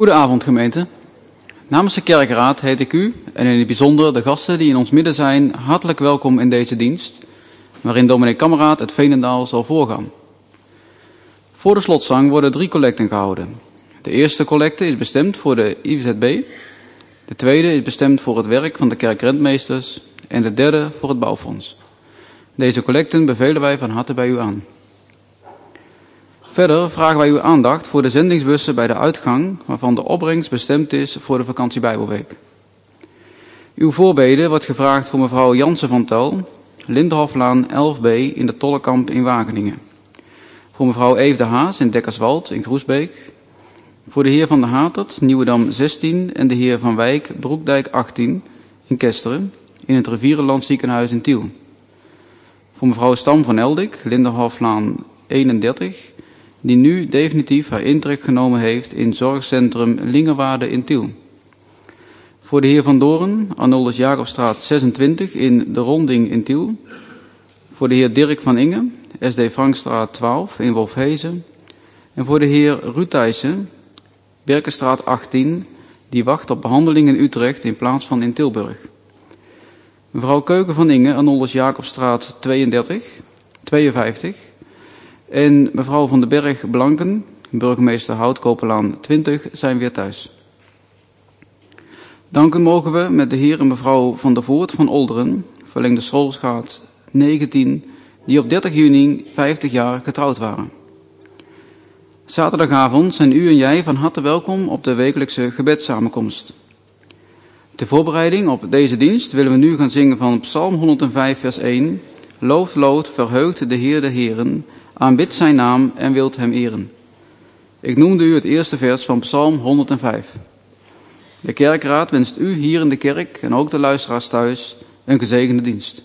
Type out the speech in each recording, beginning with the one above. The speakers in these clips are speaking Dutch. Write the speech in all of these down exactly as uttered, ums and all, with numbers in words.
Goedenavond gemeente. Namens de kerkraad heet ik u en in het bijzonder de gasten die in ons midden zijn hartelijk welkom in deze dienst, waarin dominee Kameraad het Veenendaal zal voorgaan. Voor de slotzang worden drie collecten gehouden. De eerste collecte is bestemd voor de I V Z B, de tweede is bestemd voor het werk van de kerkrentmeesters en de derde voor het bouwfonds. Deze collecten bevelen wij van harte bij u aan. Verder vragen wij uw aandacht voor de zendingsbussen bij de uitgang, waarvan de opbrengst bestemd is voor de vakantiebijbelweek. Uw voorbede wordt gevraagd voor mevrouw Jansen van Tel, Lindenhoflaan elf B in de Tollekamp in Wageningen. Voor mevrouw Eve de Haas in Dekkerswald in Groesbeek. Voor de heer Van der Hatert, Nieuwedam zestien en de heer Van Wijk, Broekdijk achttien in Kesteren in het Rivierenland ziekenhuis in Tiel. Voor mevrouw Stam van Eldik, Lindenhoflaan eenendertig, die nu definitief haar intrek genomen heeft in zorgcentrum Lingewaarde in Tiel. Voor de heer Van Doren, Arnoldus Jacobstraat zesentwintig in de Ronding in Tiel. Voor de heer Dirk van Inge, S D Frankstraat twaalf in Wolfhezen. En voor de heer Ruud Thijssen, Berkenstraat achttien, die wacht op behandeling in Utrecht in plaats van in Tilburg. Mevrouw Keuken van Inge, Arnoldus Jacobstraat tweeëndertig, tweeënvijftig. En mevrouw Van den Berg Blanken, burgemeester Houtkoperlaan twintig, zijn weer thuis. Danken mogen we met de heer en mevrouw Van der Voort van Olderen, verlengde Schoolsgaat negentien, die op dertig juni vijftig jaar getrouwd waren. Zaterdagavond zijn u en jij van harte welkom op de wekelijkse gebedssamenkomst. Ter voorbereiding op deze dienst willen we nu gaan zingen van Psalm honderdvijf vers één. Looft, looft, verheugt de Heer de Heren, aanbidt zijn naam en wilt hem eren. Ik noemde u het eerste vers van Psalm honderdvijf. De kerkraad wenst u hier in de kerk en ook de luisteraars thuis een gezegende dienst.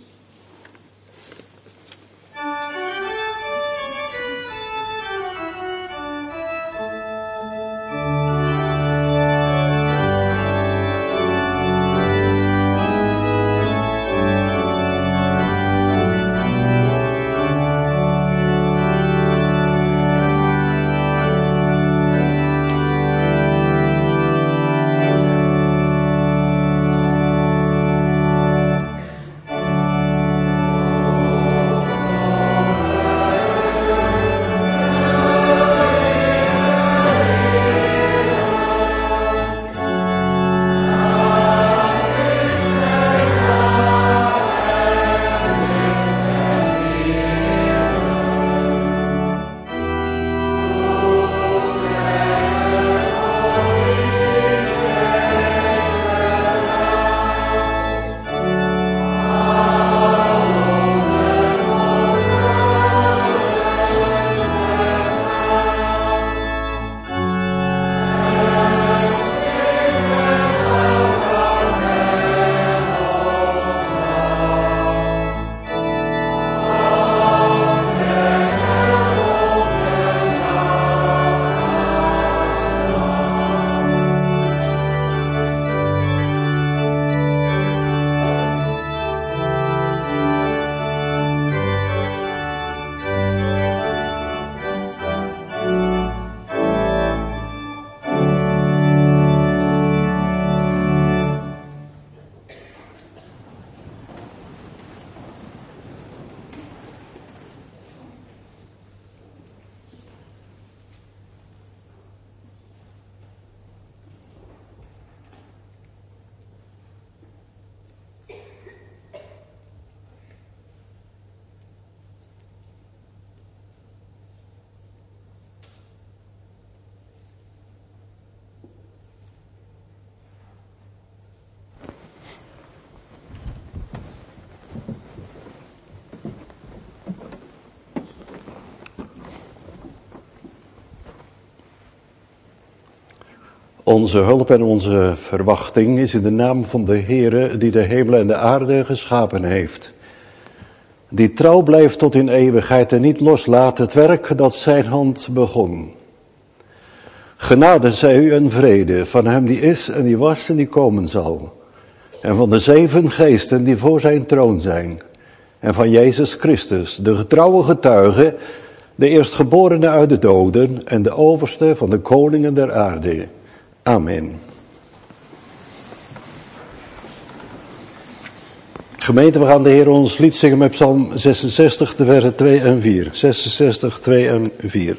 Onze hulp en onze verwachting is in de naam van de Heere die de hemel en de aarde geschapen heeft. Die trouw blijft tot in eeuwigheid en niet loslaat het werk dat zijn hand begon. Genade zij u en vrede van hem die is en die was en die komen zal. En van de zeven geesten die voor zijn troon zijn. En van Jezus Christus, de getrouwe getuige, de eerstgeborene uit de doden en de overste van de koningen der aarde. Amen. Gemeente, we gaan de Heer ons lied zingen met Psalm zesenzestig, de versen twee en vier. zesenzestig, twee en vier.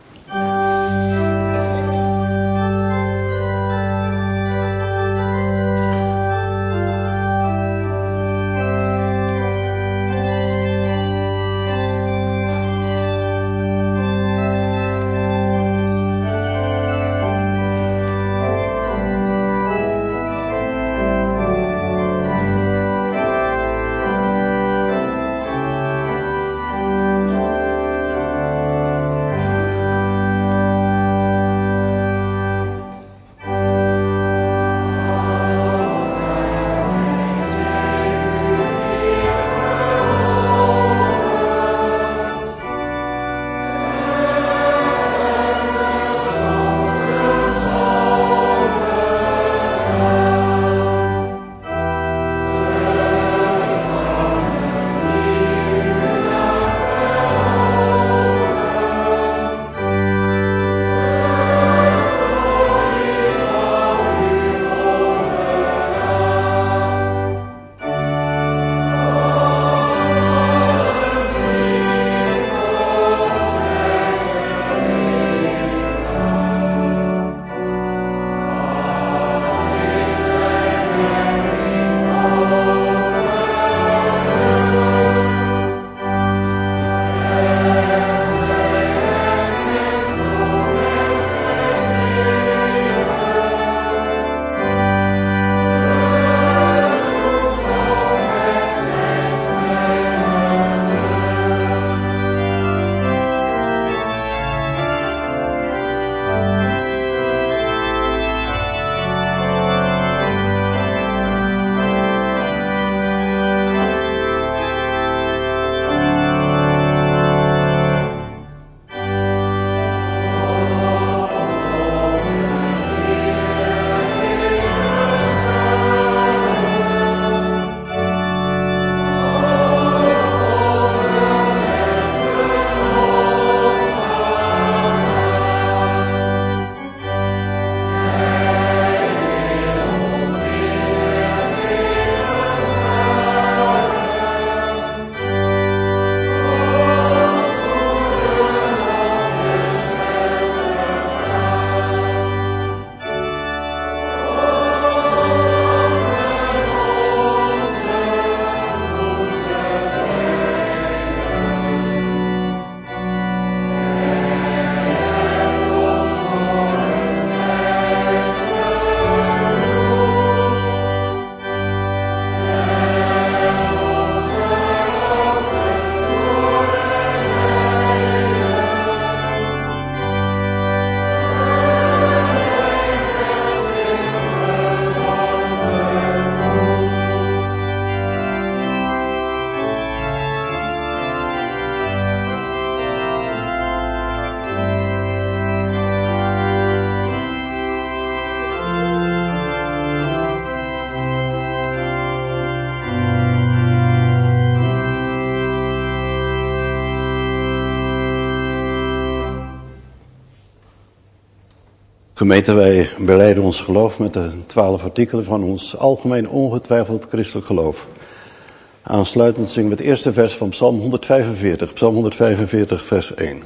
Gemeente, wij belijden ons geloof met de twaalf artikelen van ons algemeen ongetwijfeld christelijk geloof. Aansluitend zingen we het eerste vers van Psalm honderdvijfenveertig, Psalm honderdvijfenveertig vers één.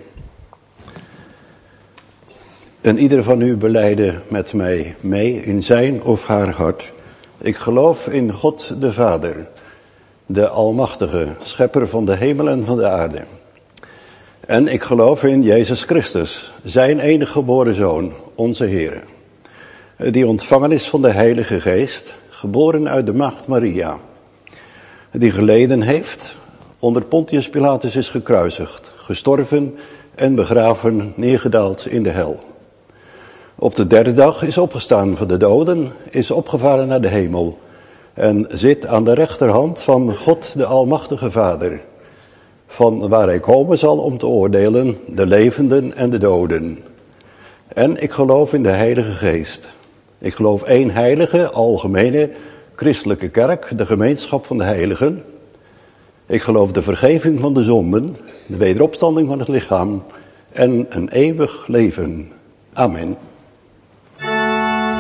En ieder van u belijden met mij mee in zijn of haar hart. Ik geloof in God de Vader, de Almachtige, schepper van de hemel en van de aarde. En ik geloof in Jezus Christus, zijn enige geboren Zoon, onze Heer, die ontvangen is van de Heilige Geest, geboren uit de maagd Maria, die geleden heeft, onder Pontius Pilatus is gekruisigd, gestorven en begraven, neergedaald in de hel. Op de derde dag is opgestaan van de doden, is opgevaren naar de hemel en zit aan de rechterhand van God de Almachtige Vader, van waar hij komen zal om te oordelen de levenden en de doden. En ik geloof in de Heilige Geest. Ik geloof één heilige, algemene, christelijke kerk, de gemeenschap van de heiligen. Ik geloof de vergeving van de zonden, de wederopstanding van het lichaam en een eeuwig leven. Amen.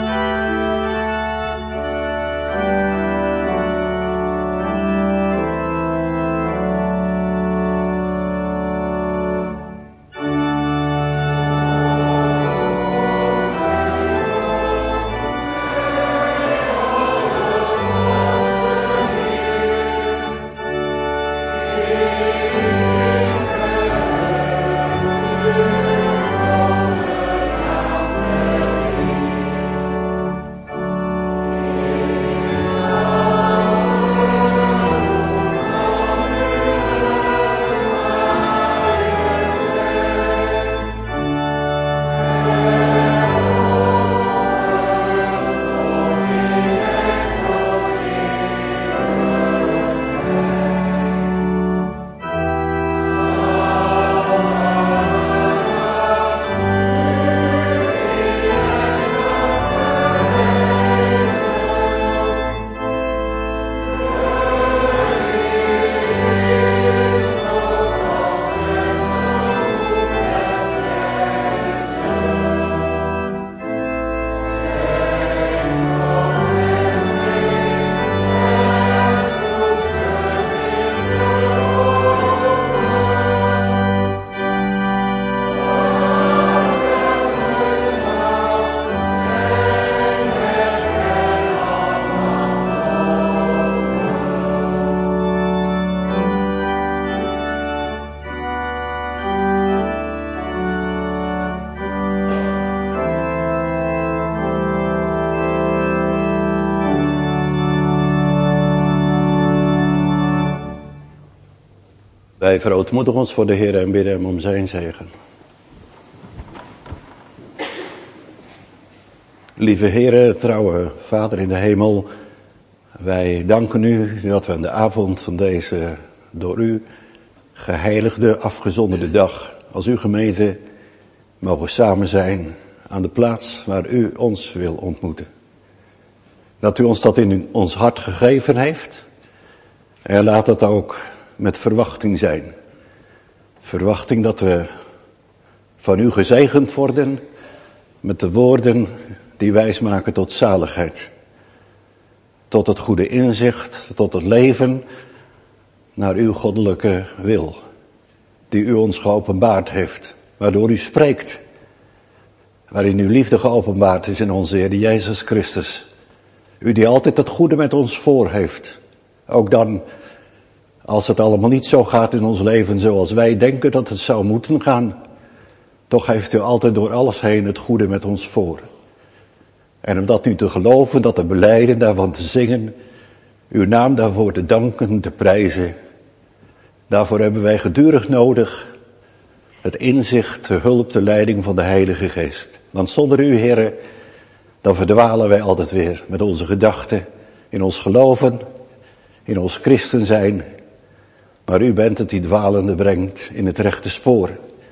Wij verootmoedigen ons voor de Heer en bidden hem om zijn zegen. Lieve Heere, trouwe Vader in de hemel, wij danken u dat we aan de avond van deze door u geheiligde, afgezonderde dag als uw gemeente mogen samen zijn aan de plaats waar u ons wil ontmoeten. Dat u ons dat in ons hart gegeven heeft en laat dat ook met verwachting zijn. Verwachting dat we van u gezegend worden met de woorden die wijs maken tot zaligheid. Tot het goede inzicht, tot het leven naar uw goddelijke wil. Die u ons geopenbaard heeft, waardoor u spreekt. Waarin uw liefde geopenbaard is in onze Heer Jezus Christus. U die altijd het goede met ons voor heeft. Ook dan, als het allemaal niet zo gaat in ons leven zoals wij denken dat het zou moeten gaan. Toch heeft u altijd door alles heen het goede met ons voor. En om dat nu te geloven, dat te belijden, daarvan te zingen, uw naam daarvoor te danken, te prijzen. Daarvoor hebben wij gedurig nodig het inzicht, de hulp, de leiding van de Heilige Geest. Want zonder u, Heere, dan verdwalen wij altijd weer met onze gedachten, in ons geloven, in ons christen zijn. Maar u bent het die dwalende brengt in het rechte spoor.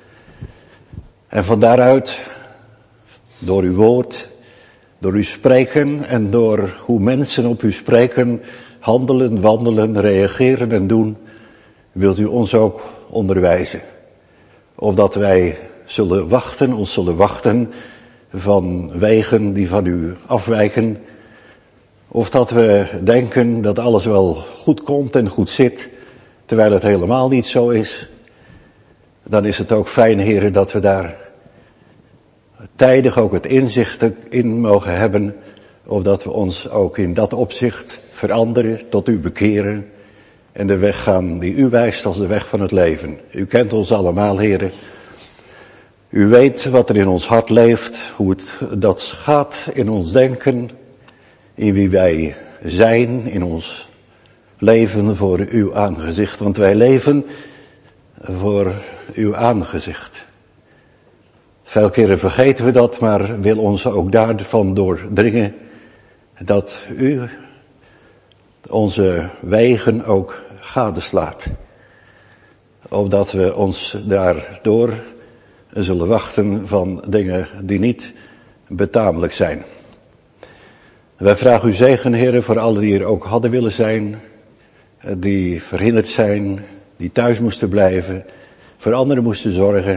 En van daaruit, door uw woord, door uw spreken en door hoe mensen op u spreken, handelen, wandelen, reageren en doen, wilt u ons ook onderwijzen. Opdat wij zullen wachten, ons zullen wachten van wegen die van u afwijken. Of dat we denken dat alles wel goed komt en goed zit, terwijl het helemaal niet zo is. Dan is het ook fijn, heren, dat we daar tijdig ook het inzicht in mogen hebben, opdat we ons ook in dat opzicht veranderen, tot u bekeren en de weg gaan die u wijst als de weg van het leven. U kent ons allemaal, heren. U weet wat er in ons hart leeft, hoe het dat gaat in ons denken, in wie wij zijn, in ons leven voor uw aangezicht. Want wij leven voor uw aangezicht. Veel keren vergeten we dat, maar wil ons ook daarvan doordringen dat u onze wegen ook gadeslaat. Opdat we ons daardoor zullen wachten van dingen die niet betamelijk zijn. Wij vragen u zegen, heren, voor allen die hier ook hadden willen zijn, die verhinderd zijn, die thuis moesten blijven, voor anderen moesten zorgen.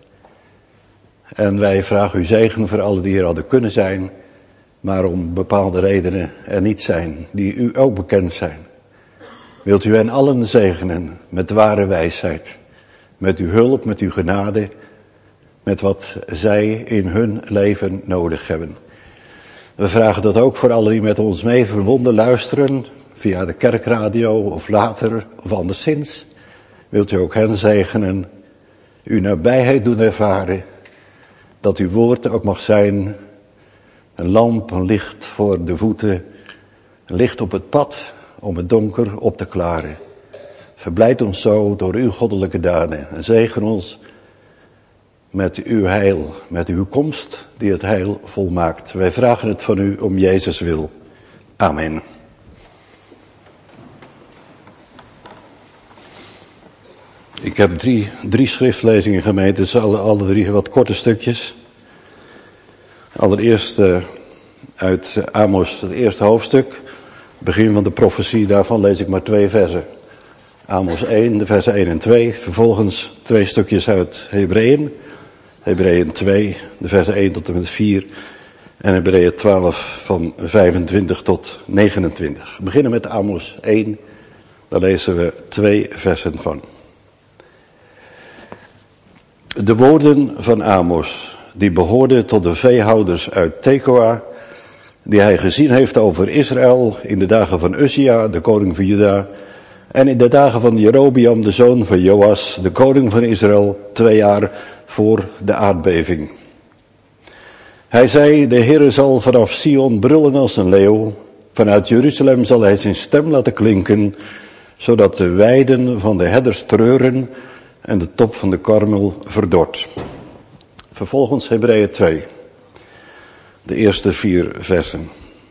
En wij vragen u zegen voor allen die hier hadden kunnen zijn, maar om bepaalde redenen er niet zijn, die u ook bekend zijn. Wilt u hen allen zegenen met ware wijsheid, met uw hulp, met uw genade, met wat zij in hun leven nodig hebben. We vragen dat ook voor allen die met ons mee verbonden luisteren, via de kerkradio of later of anderszins. Wilt u ook hen zegenen, uw nabijheid doen ervaren, dat uw woord ook mag zijn een lamp, een licht voor de voeten, een licht op het pad om het donker op te klaren. Verblijd ons zo door uw goddelijke daden en zegen ons met uw heil, met uw komst die het heil volmaakt. Wij vragen het van u om Jezus wil. Amen. Ik heb drie, drie schriftlezingen gemeend, dus alle, alle drie wat korte stukjes. Allereerst uh, uit Amos, het eerste hoofdstuk, begin van de profetie, daarvan lees ik maar twee versen. Amos één, de versen één en twee, vervolgens twee stukjes uit Hebreeën. Hebreeën twee, de versen één tot en met vier. En Hebreeën twaalf van vijfentwintig tot negenentwintig. We beginnen met Amos één, daar lezen we twee versen van. De woorden van Amos, die behoorden tot de veehouders uit Tekoa, die hij gezien heeft over Israël in de dagen van Uzia, de koning van Juda, en in de dagen van Jerobeam, de zoon van Joas, de koning van Israël, twee jaar voor de aardbeving. Hij zei, de Heere zal vanaf Sion brullen als een leeuw, vanuit Jeruzalem zal hij zijn stem laten klinken, zodat de weiden van de herders treuren en de top van de Karmel verdort. Vervolgens Hebreeën twee, de eerste vier versen.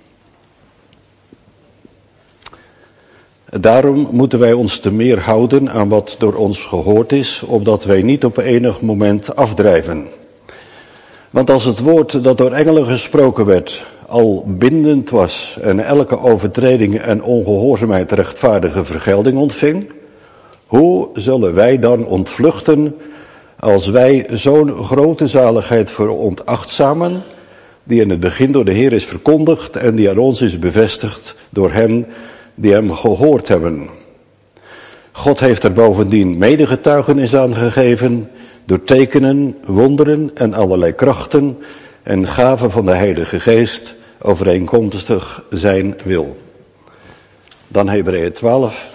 Daarom moeten wij ons te meer houden aan wat door ons gehoord is, opdat wij niet op enig moment afdrijven. Want als het woord dat door engelen gesproken werd al bindend was en elke overtreding en ongehoorzaamheid rechtvaardige vergelding ontving, hoe zullen wij dan ontvluchten als wij zo'n grote zaligheid veronachtzamen, die in het begin door de Heer is verkondigd en die aan ons is bevestigd door hen die hem gehoord hebben. God heeft er bovendien medegetuigenis aan gegeven door tekenen, wonderen en allerlei krachten en gaven van de Heilige Geest overeenkomstig zijn wil. Dan Hebreeën twaalf,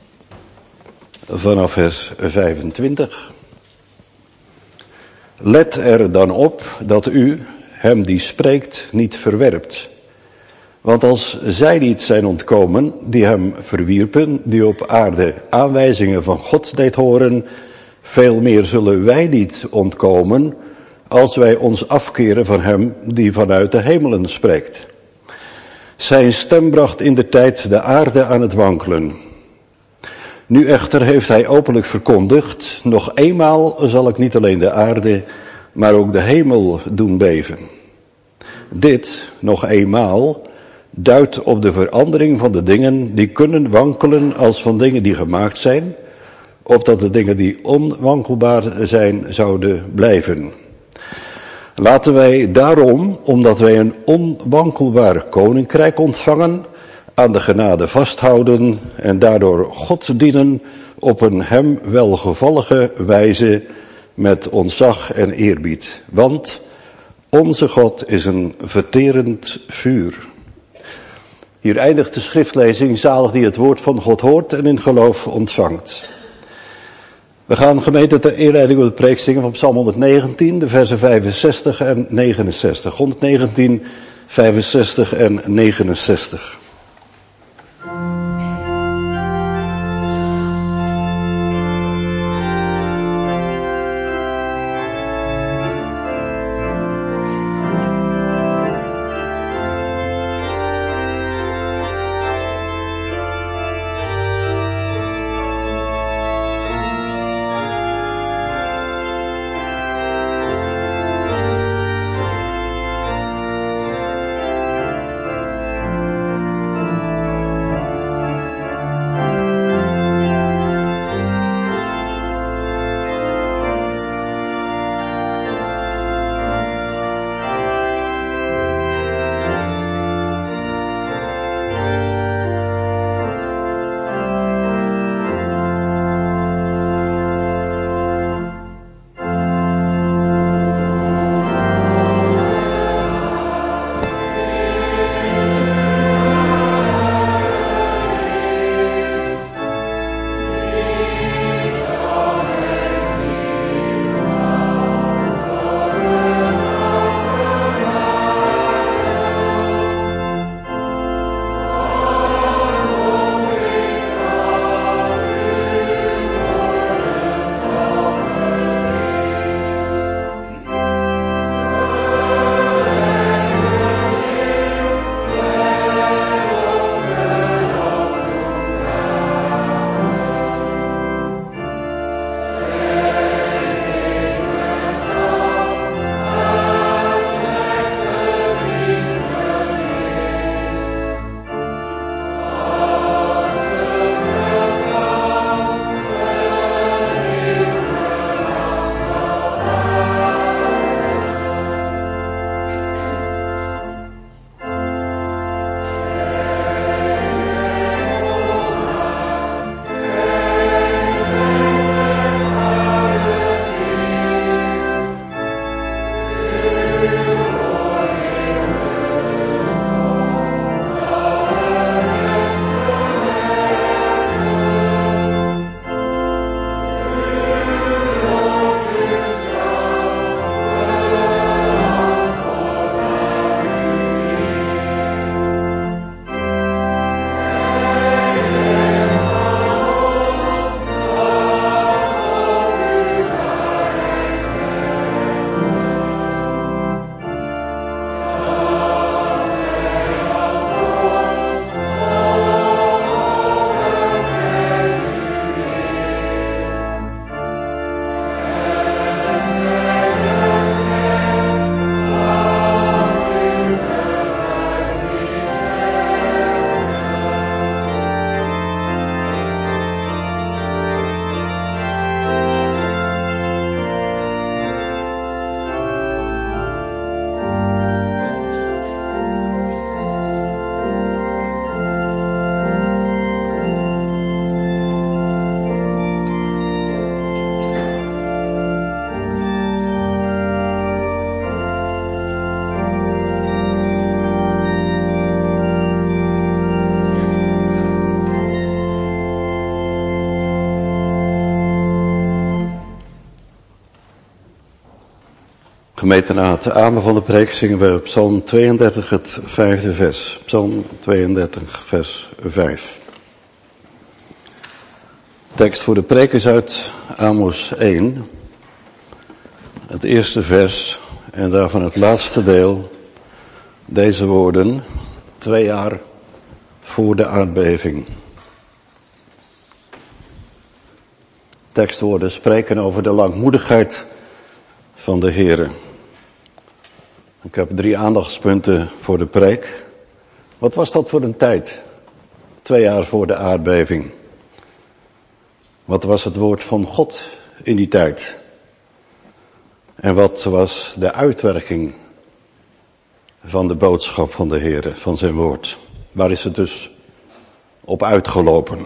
vanaf vers vijfentwintig. Let er dan op dat u hem die spreekt niet verwerpt. Want als zij niet zijn ontkomen die hem verwierpen, die op aarde aanwijzingen van God deed horen, veel meer zullen wij niet ontkomen als wij ons afkeren van hem die vanuit de hemelen spreekt. Zijn stem bracht in de tijd de aarde aan het wankelen. Nu echter heeft hij openlijk verkondigd, nog eenmaal zal ik niet alleen de aarde, maar ook de hemel doen beven. Dit, nog eenmaal, duidt op de verandering van de dingen die kunnen wankelen als van dingen die gemaakt zijn, opdat de dingen die onwankelbaar zijn zouden blijven. Laten wij daarom, omdat wij een onwankelbaar koninkrijk ontvangen, aan de genade vasthouden en daardoor God dienen op een hem welgevallige wijze met ontzag en eerbied. Want onze God is een verterend vuur. Hier eindigt de schriftlezing, zalig die het woord van God hoort en in geloof ontvangt. We gaan gemeente ter inleiding op de preek zingen van Psalm honderdnegentien, de versen vijfenzestig en negenenzestig. honderdnegentien, vijfenzestig en negenenzestig. Gemeenteraad, amen van de preek zingen we Psalm tweeëndertig, het vijfde vers. Psalm tweeëndertig, vers vijf. Tekst voor de preek is uit Amos één. Het eerste vers en daarvan het laatste deel. Deze woorden, twee jaar voor de aardbeving. Tekstwoorden spreken over de langmoedigheid van de Heere. Ik heb drie aandachtspunten voor de preek. Wat was dat voor een tijd? Twee jaar voor de aardbeving. Wat was het woord van God in die tijd? En wat was de uitwerking van de boodschap van de Heere, van zijn woord? Waar is het dus op uitgelopen?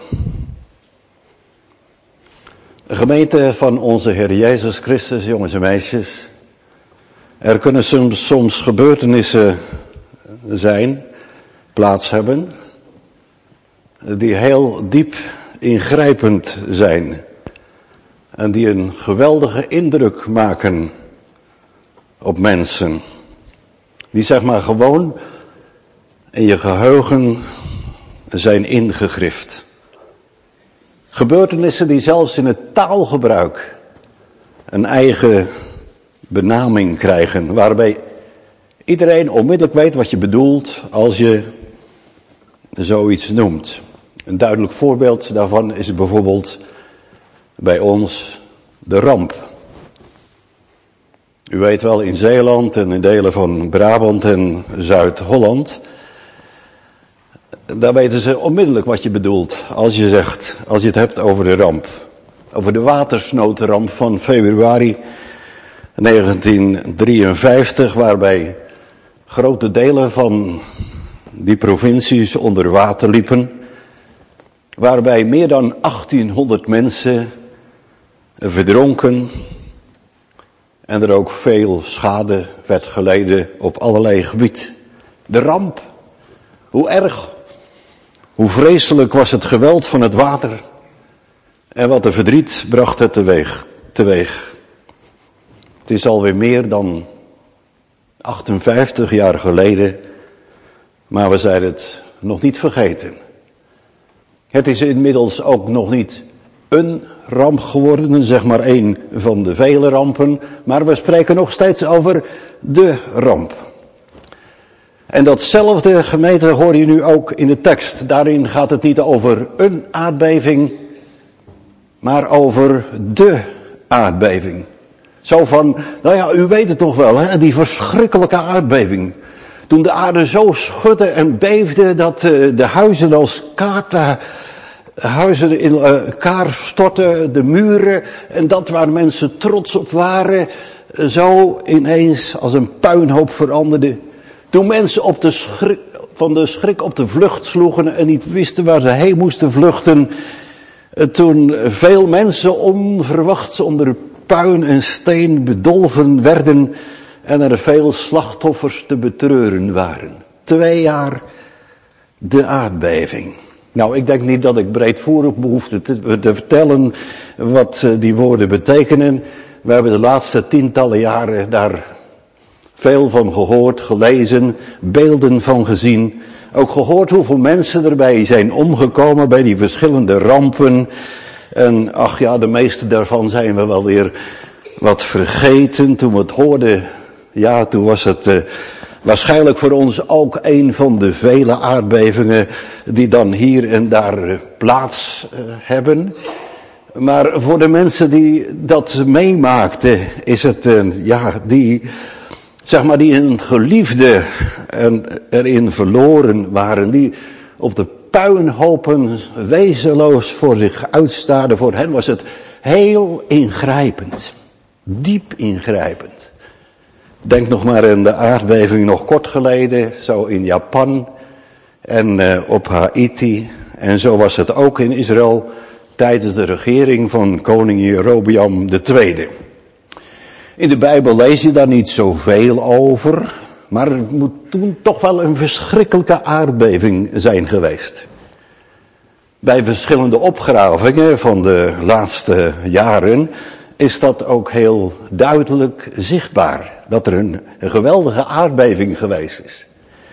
De gemeente van onze Heer Jezus Christus, jongens en meisjes. Er kunnen soms, soms gebeurtenissen zijn, plaats hebben, die heel diep ingrijpend zijn. En die een geweldige indruk maken op mensen. Die zeg maar gewoon in je geheugen zijn ingegrift. Gebeurtenissen die zelfs in het taalgebruik een eigen benaming krijgen. Waarbij iedereen onmiddellijk weet wat je bedoelt als je zoiets noemt. Een duidelijk voorbeeld daarvan is bijvoorbeeld bij ons de ramp. U weet wel, in Zeeland en in delen van Brabant en Zuid-Holland, daar weten ze onmiddellijk wat je bedoelt als je zegt, als je het hebt over de ramp. Over de watersnoodramp van februari negentien drieënvijftig, waarbij grote delen van die provincies onder water liepen. Waarbij meer dan achttienhonderd mensen verdronken en er ook veel schade werd geleden op allerlei gebied. De ramp, hoe erg, hoe vreselijk was het geweld van het water en wat de verdriet bracht het teweeg. teweeg. Het is alweer meer dan achtenvijftig jaar geleden, maar we zijn het nog niet vergeten. Het is inmiddels ook nog niet een ramp geworden, zeg maar één van de vele rampen, maar we spreken nog steeds over de ramp. En datzelfde, gemeente, hoor je nu ook in de tekst. Daarin gaat het niet over een aardbeving, maar over de aardbeving. Zo van, nou ja, u weet het nog wel, hè, die verschrikkelijke aardbeving. Toen de aarde zo schudde en beefde dat uh, de huizen als kaarten, huizen in elkaar stortten, de muren. En dat waar mensen trots op waren, uh, zo ineens als een puinhoop veranderde. Toen mensen op de schrik, van de schrik op de vlucht sloegen en niet wisten waar ze heen moesten vluchten. Uh, toen veel mensen onverwachts onder puin en steen bedolven werden en er veel slachtoffers te betreuren waren. Twee jaar de aardbeving. Nou, ik denk niet dat ik breedvoerig behoefte te, te vertellen wat die woorden betekenen. We hebben de laatste tientallen jaren daar veel van gehoord, gelezen, beelden van gezien. Ook gehoord hoeveel mensen erbij zijn omgekomen bij die verschillende rampen. En ach ja, de meeste daarvan zijn we wel weer wat vergeten. Toen we het hoorden, ja, toen was het uh, waarschijnlijk voor ons ook een van de vele aardbevingen die dan hier en daar uh, plaats uh, hebben. Maar voor de mensen die dat meemaakten, is het, uh, ja, die, zeg maar, die een geliefde en erin verloren waren, die op de puinhopen wezenloos voor zich uitstaarden. Voor hen was het heel ingrijpend. Diep ingrijpend. Denk nog maar aan de aardbeving nog kort geleden, zo in Japan en uh, op Haiti. En zo was het ook in Israël tijdens de regering van koning Jerobeam de tweede. In de Bijbel lees je daar niet zoveel over, maar het moet toen toch wel een verschrikkelijke aardbeving zijn geweest. Bij verschillende opgravingen van de laatste jaren is dat ook heel duidelijk zichtbaar. Dat er een, een geweldige aardbeving geweest is.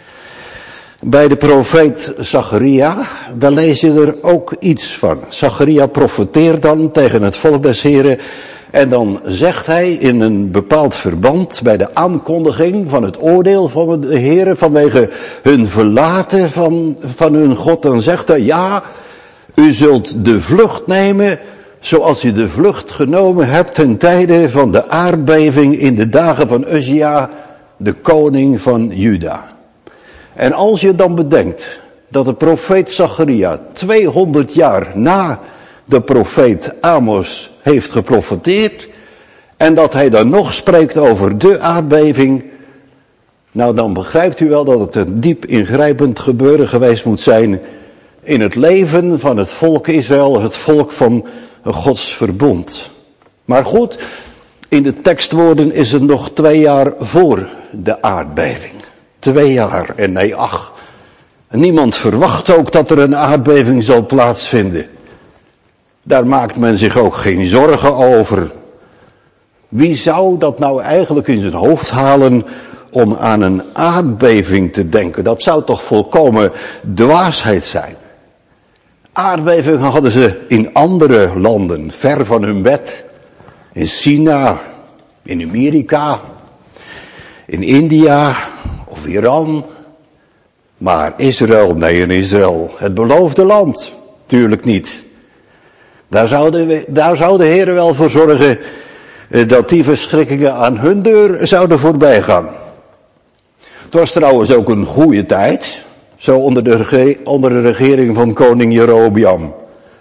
Bij de profeet Zacharia, daar lees je er ook iets van. Zacharia profeteert dan tegen het volk des Heren. En dan zegt hij in een bepaald verband bij de aankondiging van het oordeel van de Heren vanwege hun verlaten van, van hun God. Dan zegt hij, ja, u zult de vlucht nemen zoals u de vlucht genomen hebt ten tijde van de aardbeving in de dagen van Uzia, de koning van Juda. En als je dan bedenkt dat de profeet Zacharia tweehonderd jaar na de profeet Amos heeft geprofeteerd en dat hij dan nog spreekt over de aardbeving, nou dan begrijpt u wel dat het een diep ingrijpend gebeuren geweest moet zijn in het leven van het volk Israël, het volk van Gods verbond. Maar goed, in de tekstwoorden is het nog twee jaar voor de aardbeving. Twee jaar. En nee, ach, niemand verwacht ook dat er een aardbeving zal plaatsvinden. Daar maakt men zich ook geen zorgen over. Wie zou dat nou eigenlijk in zijn hoofd halen om aan een aardbeving te denken? Dat zou toch volkomen dwaasheid zijn. Aardbevingen hadden ze in andere landen, ver van hun bed. In China, in Amerika, in India of Iran. Maar Israël, nee, in Israël, het beloofde land, tuurlijk niet. Daar zou de, daar zou de Heer wel voor zorgen dat die verschrikkingen aan hun deur zouden voorbij gaan. Het was trouwens ook een goede tijd, zo onder de, onder de regering van koning Jerobeam.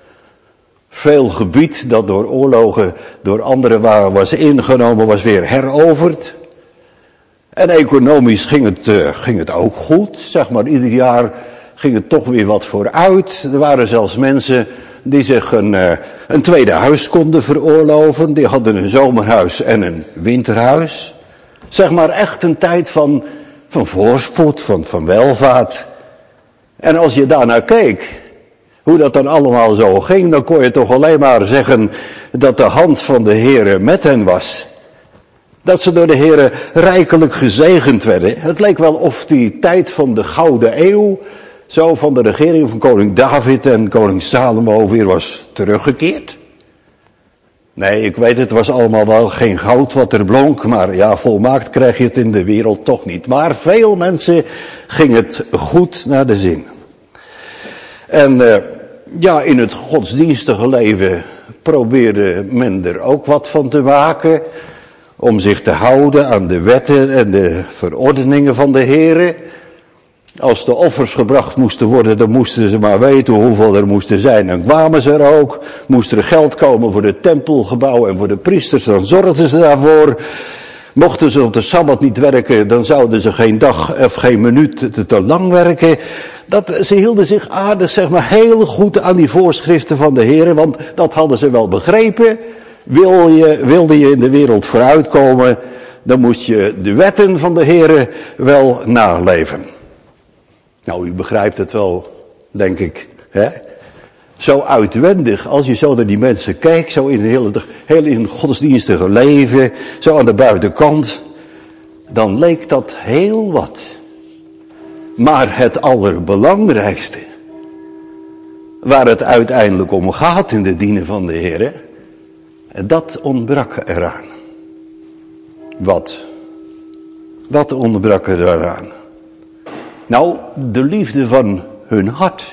Veel gebied dat door oorlogen door anderen was ingenomen, was weer heroverd. En economisch ging het, uh, ging het ook goed, zeg maar, ieder jaar ging het toch weer wat vooruit. Er waren zelfs mensen die zich een, uh, een tweede huis konden veroorloven. Die hadden een zomerhuis en een winterhuis. Zeg maar echt een tijd van, van voorspoed, van, van welvaart. En als je daarnaar keek, hoe dat dan allemaal zo ging, dan kon je toch alleen maar zeggen dat de hand van de Heere met hen was. Dat ze door de Heere rijkelijk gezegend werden. Het leek wel of die tijd van de Gouden Eeuw, zo van de regering van koning David en koning Salomo, weer was teruggekeerd. Nee, ik weet, het was allemaal wel geen goud wat er blonk, maar ja, volmaakt krijg je het in de wereld toch niet. Maar veel mensen ging het goed naar de zin. En uh, ja, in het godsdienstige leven probeerde men er ook wat van te maken, om zich te houden aan de wetten en de verordeningen van de Heere. Als de offers gebracht moesten worden, dan moesten ze maar weten hoeveel er moesten zijn. Dan kwamen ze er ook. Moest er geld komen voor de tempelgebouw en voor de priesters, dan zorgden ze daarvoor. Mochten ze op de Sabbat niet werken, dan zouden ze geen dag of geen minuut te, te lang werken. Dat, ze hielden zich aardig, zeg maar, heel goed aan die voorschriften van de Heere, want dat hadden ze wel begrepen. Wil je, wilde je in de wereld vooruitkomen, dan moest je de wetten van de Heere wel naleven. Nou, u begrijpt het wel, denk ik, hè? Zo uitwendig, als je zo naar die mensen kijkt, zo in een hele, heel in een godsdienstige leven, zo aan de buitenkant, dan leek dat heel wat. Maar het allerbelangrijkste, waar het uiteindelijk om gaat in de dienen van de Heere, dat ontbrak eraan. Wat? Wat ontbrak er eraan? Nou, de liefde van hun hart.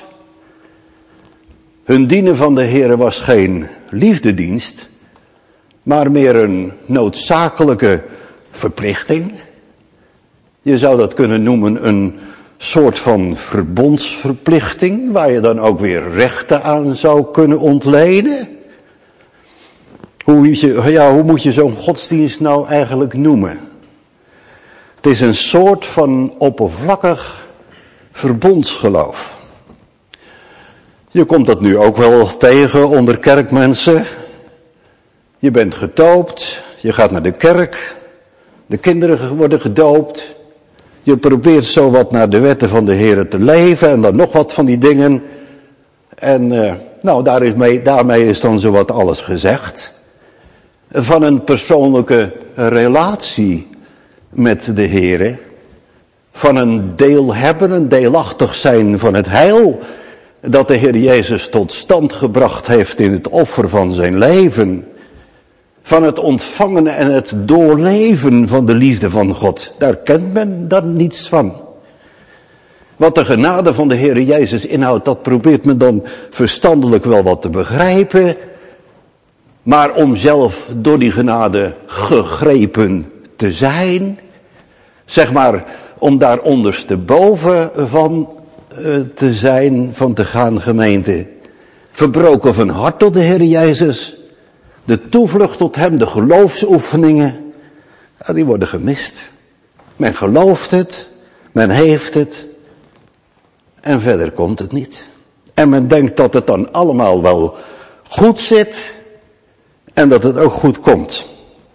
Hun dienen van de Heere was geen liefdedienst, maar meer een noodzakelijke verplichting. Je zou dat kunnen noemen een soort van verbondsverplichting, waar je dan ook weer rechten aan zou kunnen ontlenen. Hoe moet je, ja, hoe moet je zo'n godsdienst nou eigenlijk noemen? Het is een soort van oppervlakkig verbondsgeloof. Je komt dat nu ook wel tegen onder kerkmensen. Je bent gedoopt, je gaat naar de kerk, de kinderen worden gedoopt. Je probeert zo wat naar de wetten van de Heer te leven en dan nog wat van die dingen. En uh, nou, daar is mee, daarmee is dan zowat alles gezegd. van een persoonlijke relatie met de Heere, van een deel hebben, een deelachtig zijn van het heil dat de Heer Jezus tot stand gebracht heeft in het offer van zijn leven, van het ontvangen en het doorleven van de liefde van God. Daar kent men dan niets van. Wat de genade van de Heer Jezus inhoudt, dat probeert men dan verstandelijk wel wat te begrijpen, maar om zelf door die genade gegrepen te zijn, zeg maar, om daar ondersteboven van uh, te zijn, van te gaan, gemeente. Verbroken van hart tot de Heer Jezus. De toevlucht tot hem, de geloofsoefeningen, ja, die worden gemist. Men gelooft het, men heeft het, en verder komt het niet. En men denkt dat het dan allemaal wel goed zit, en dat het ook goed komt.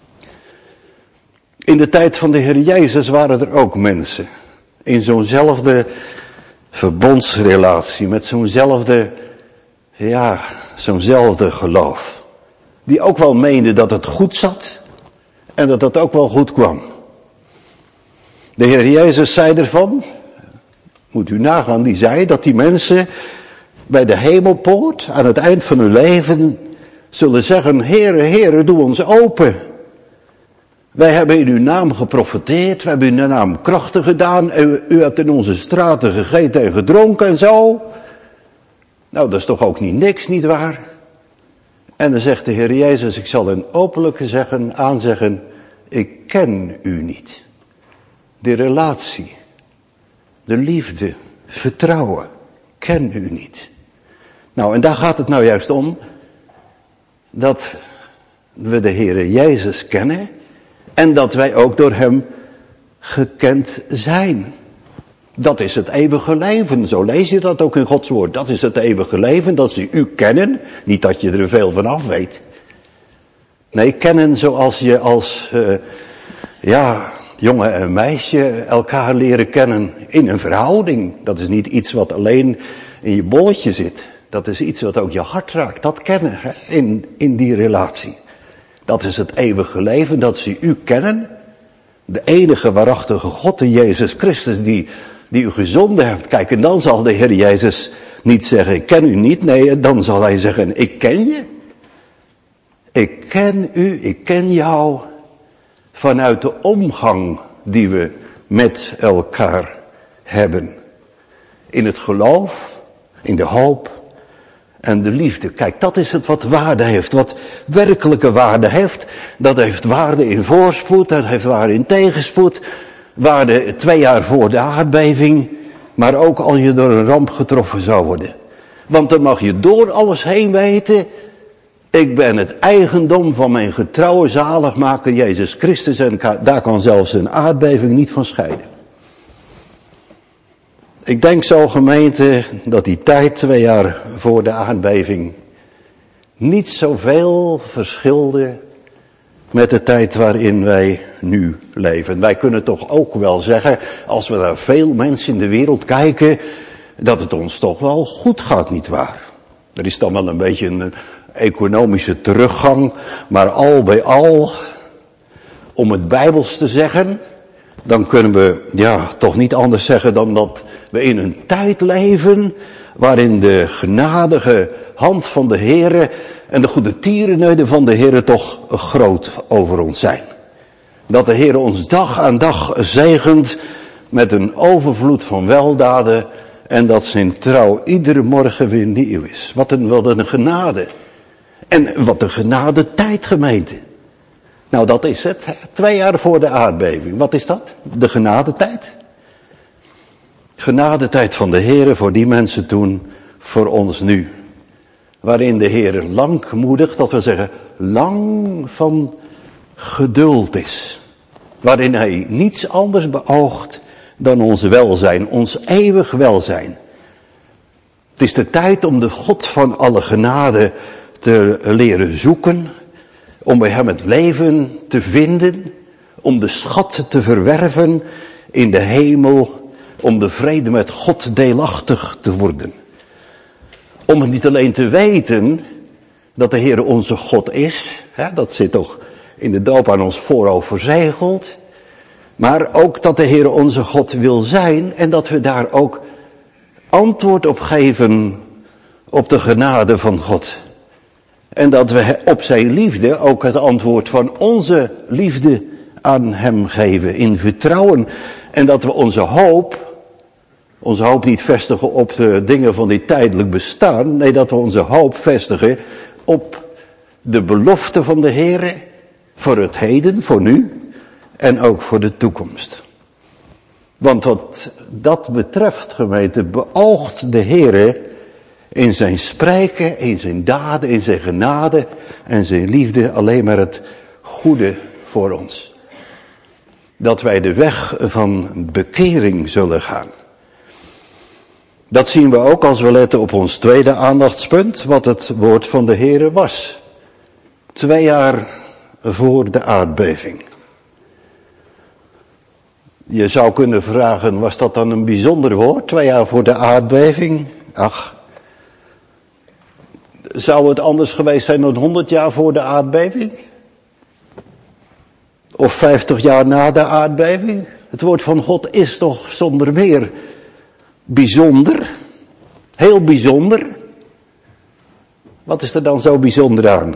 In de tijd van de Heer Jezus waren er ook mensen in zo'nzelfde verbondsrelatie, met zo'nzelfde, ja, zo'nzelfde geloof. Die ook wel meenden dat het goed zat en dat het ook wel goed kwam. De Heer Jezus zei ervan, moet u nagaan, die zei dat die mensen bij de hemelpoort aan het eind van hun leven zullen zeggen, Heere, Heere, doe ons open. Wij hebben in uw naam geprofeteerd, we hebben in uw naam krachten gedaan, u, u hebt in onze straten gegeten en gedronken en zo. Nou, dat is toch ook niet niks, niet waar? En dan zegt de Heer Jezus, ik zal hen openlijk zeggen, aanzeggen, ik ken u niet. De relatie, de liefde, vertrouwen, ken u niet. Nou, en daar gaat het nou juist om, dat we de Heer Jezus kennen en dat wij ook door hem gekend zijn. Dat is het eeuwige leven, zo lees je dat ook in Gods woord. Dat is het eeuwige leven, dat ze u kennen, niet dat je er veel van af weet. Nee, kennen zoals je als, uh, ja, jongen en meisje elkaar leren kennen in een verhouding. Dat is niet iets wat alleen in je bolletje zit. Dat is iets wat ook je hart raakt, dat kennen, hè, in, in die relatie. Dat is het eeuwige leven, dat ze u kennen. De enige waarachtige God, de Jezus Christus, die, die u gezonden hebt. Kijk, en dan zal de Heer Jezus niet zeggen, ik ken u niet. Nee, dan zal hij zeggen, ik ken je. Ik ken u, ik ken jou vanuit de omgang die we met elkaar hebben. In het geloof, in de hoop en de liefde. Kijk, dat is het wat waarde heeft, wat werkelijke waarde heeft. Dat heeft waarde in voorspoed, dat heeft waarde in tegenspoed. Waarde twee jaar voor de aardbeving, maar ook als je door een ramp getroffen zou worden. Want dan mag je door alles heen weten, ik ben het eigendom van mijn getrouwe zaligmaker Jezus Christus en daar kan zelfs een aardbeving niet van scheiden. Ik denk zo, gemeente, dat die tijd twee jaar voor de aardbeving niet zoveel verschilde met de tijd waarin wij nu leven. Wij kunnen toch ook wel zeggen, als we naar veel mensen in de wereld kijken, dat het ons toch wel goed gaat, nietwaar? Er is dan wel een beetje een economische teruggang, maar al bij al, om het Bijbels te zeggen, dan kunnen we ja toch niet anders zeggen dan dat we in een tijd leven waarin de genadige hand van de Heere en de goede tierenheden van de Heere toch groot over ons zijn. Dat de Heere ons dag aan dag zegent met een overvloed van weldaden en dat zijn trouw iedere morgen weer nieuw is. Wat een, wat een genade. En wat een genade tijd, gemeente. Nou, dat is het. Twee jaar voor de aardbeving. Wat is dat? De genadetijd. Genadetijd van de Heere voor die mensen toen, voor ons nu. Waarin de Heere langmoedig, dat we zeggen, lang van geduld is. Waarin hij niets anders beoogt dan ons welzijn, ons eeuwig welzijn. Het is de tijd om de God van alle genade te leren zoeken, om bij hem het leven te vinden, om de schat te verwerven in de hemel, om de vrede met God deelachtig te worden. Om het niet alleen te weten dat de Heer onze God is, hè, dat zit toch in de doop aan ons voorhoofd verzegeld. Maar ook dat de Heer onze God wil zijn en dat we daar ook antwoord op geven op de genade van God. En dat we op zijn liefde ook het antwoord van onze liefde aan hem geven in vertrouwen. En dat we onze hoop, onze hoop niet vestigen op de dingen van die tijdelijk bestaan. Nee, dat we onze hoop vestigen op de belofte van de Heer voor het heden, voor nu en ook voor de toekomst. Want wat dat betreft, gemeente, beoogt de Heer in zijn spreken, in zijn daden, in zijn genade en zijn liefde alleen maar het goede voor ons. Dat wij de weg van bekering zullen gaan. Dat zien we ook als we letten op ons tweede aandachtspunt, wat het woord van de Heere was. Twee jaar voor de aardbeving. Je zou kunnen vragen, was dat dan een bijzonder woord, twee jaar voor de aardbeving? Ach, zou het anders geweest zijn dan honderd jaar voor de aardbeving? Of vijftig jaar na de aardbeving? Het woord van God is toch zonder meer bijzonder? Heel bijzonder? Wat is er dan zo bijzonder aan?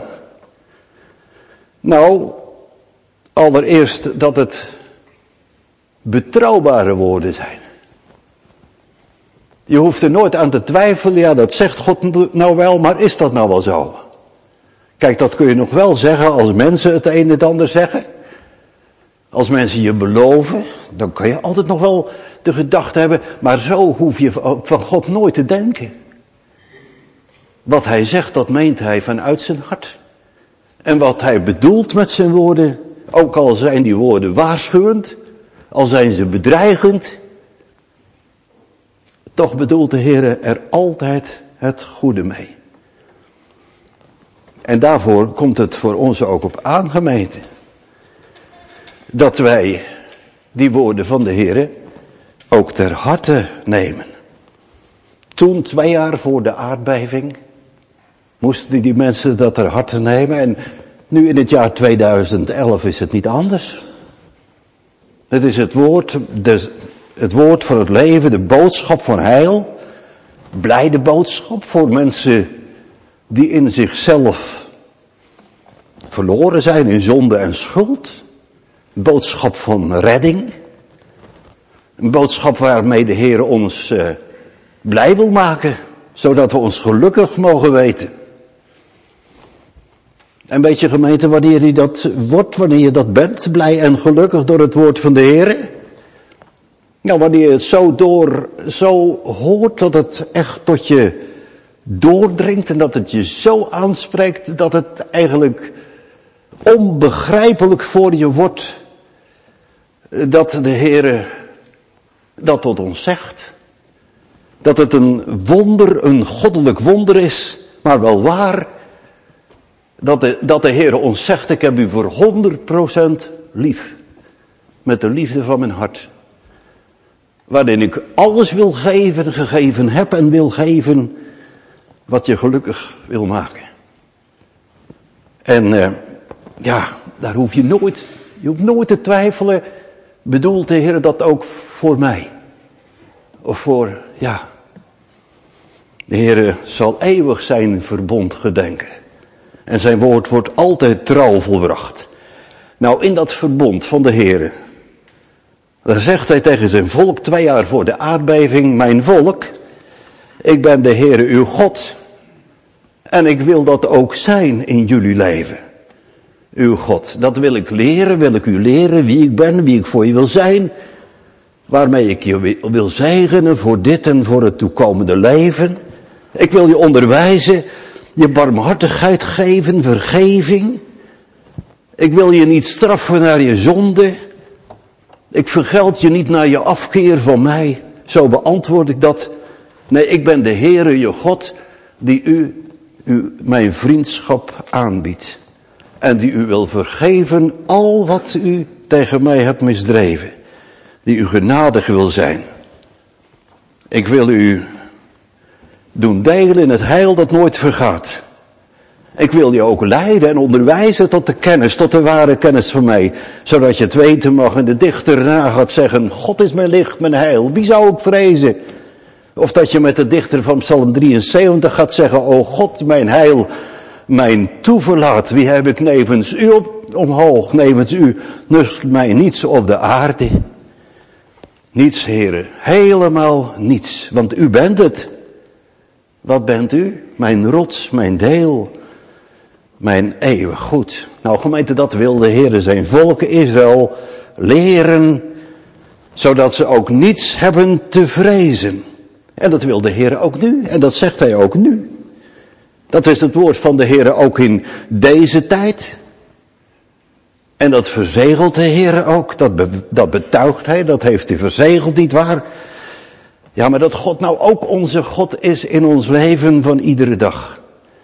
Nou, allereerst dat het betrouwbare woorden zijn. Je hoeft er nooit aan te twijfelen, ja dat zegt God nou wel, maar is dat nou wel zo? Kijk, dat kun je nog wel zeggen als mensen het een en het ander zeggen. Als mensen je beloven, dan kan je altijd nog wel de gedachte hebben, maar zo hoef je van God nooit te denken. Wat hij zegt, dat meent hij vanuit zijn hart. En wat hij bedoelt met zijn woorden, ook al zijn die woorden waarschuwend, al zijn ze bedreigend, toch bedoelt de Heer er altijd het goede mee. En daarvoor komt het voor ons ook op aan, gemeente. Dat wij die woorden van de Heer ook ter harte nemen. Toen, twee jaar voor de aardbeving, moesten die mensen dat ter harte nemen. En nu in het jaar tweeduizend elf is het niet anders. Het is het woord, de, het woord van het leven, de boodschap van heil. Blijde boodschap voor mensen die in zichzelf verloren zijn in zonde en schuld. Een boodschap van redding. Een boodschap waarmee de Heer ons uh, blij wil maken. Zodat we ons gelukkig mogen weten. En weet je gemeente, wanneer je dat wordt, wanneer je dat bent, blij en gelukkig door het woord van de Heer. Nou, wanneer je het zo door, zo hoort dat het echt tot je doordringt en dat het je zo aanspreekt dat het eigenlijk onbegrijpelijk voor je wordt dat de Heer dat tot ons zegt. Dat het een wonder, een goddelijk wonder is, maar wel waar. Dat de, dat de Heer ons zegt, ik heb u voor honderd procent lief. Met de liefde van mijn hart. Waarin ik alles wil geven, gegeven heb en wil geven wat je gelukkig wil maken. En uh, ja, daar hoef je nooit, je hoeft nooit te twijfelen. Bedoelt de Heer dat ook voor mij? Of voor, ja. De Heer zal eeuwig zijn verbond gedenken. En zijn woord wordt altijd trouw volbracht. Nou, in dat verbond van de Heer, daar zegt hij tegen zijn volk twee jaar voor de aardbeving, mijn volk, ik ben de Heer uw God. En ik wil dat ook zijn in jullie leven. Uw God, dat wil ik leren, wil ik u leren wie ik ben, wie ik voor je wil zijn. Waarmee ik je wil zegenen voor dit en voor het toekomende leven. Ik wil je onderwijzen, je barmhartigheid geven, vergeving. Ik wil je niet straffen naar je zonde. Ik vergeld je niet naar je afkeer van mij. Zo beantwoord ik dat. Nee, ik ben de Heere, je God, die u, u mijn vriendschap aanbiedt. En die u wil vergeven al wat u tegen mij hebt misdreven. Die u genadig wil zijn. Ik wil u doen delen in het heil dat nooit vergaat. Ik wil je ook leiden en onderwijzen tot de kennis, tot de ware kennis van mij. Zodat je het weten mag en de dichter na gaat zeggen, God is mijn licht, mijn heil. Wie zou ik vrezen? Of dat je met de dichter van Psalm drieënzeventig gaat zeggen, o God, mijn heil, mijn toeverlaat. Wie heb ik nevens u op, omhoog, nevens u nust mij niets op de aarde. Niets, heren, helemaal niets, want u bent het. Wat bent u? Mijn rots, mijn deel, mijn eeuwig goed. Nou gemeente, dat wil de Heer zijn volk Israël leren, zodat ze ook niets hebben te vrezen. En dat wil de Heer ook nu, en dat zegt hij ook nu. Dat is het woord van de Heer ook in deze tijd. En dat verzegelt de Heer ook, dat, be, dat betuigt hij, dat heeft hij verzegeld, nietwaar? Ja, maar dat God nou ook onze God is in ons leven van iedere dag.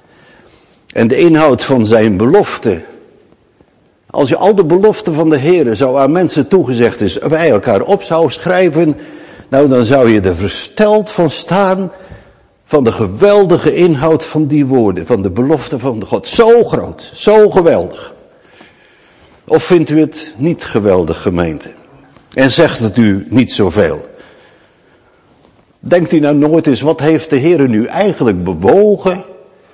En de inhoud van zijn belofte. Als je al de beloften van de Heer zo aan mensen toegezegd is, bij elkaar op zou schrijven, nou dan zou je er versteld van staan, van de geweldige inhoud van die woorden, van de belofte van de God. Zo groot, zo geweldig. Of vindt u het niet geweldig, gemeente? En zegt het u niet zoveel? Denkt u nou nooit eens, wat heeft de Heer nu eigenlijk bewogen,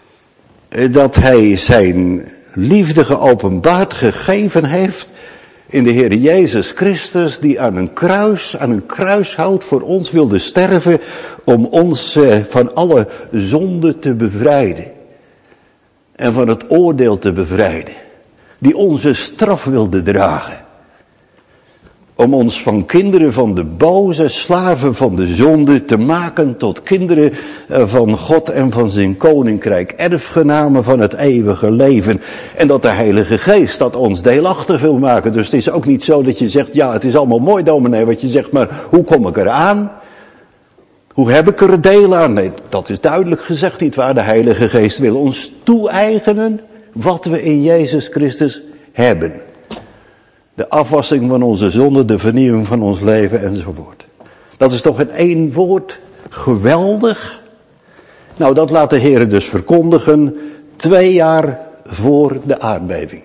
dat hij zijn liefde geopenbaard gegeven heeft in de Heer Jezus Christus, die aan een kruis, aan een kruishout voor ons wilde sterven, om ons eh, van alle zonde te bevrijden. En van het oordeel te bevrijden. Die onze straf wilde dragen. Om ons van kinderen van de boze, slaven van de zonde, te maken tot kinderen van God en van zijn koninkrijk. Erfgenamen van het eeuwige leven. En dat de Heilige Geest dat ons deelachtig wil maken. Dus het is ook niet zo dat je zegt, ja het is allemaal mooi dominee wat je zegt, maar hoe kom ik eraan? Hoe heb ik er deel aan? Nee, dat is duidelijk gezegd niet waar. De Heilige Geest wil ons toe-eigenen wat we in Jezus Christus hebben. De afwassing van onze zonde, de vernieuwing van ons leven enzovoort. Dat is toch in één woord geweldig. Nou, dat laat de Heer dus verkondigen twee jaar voor de aardbeving.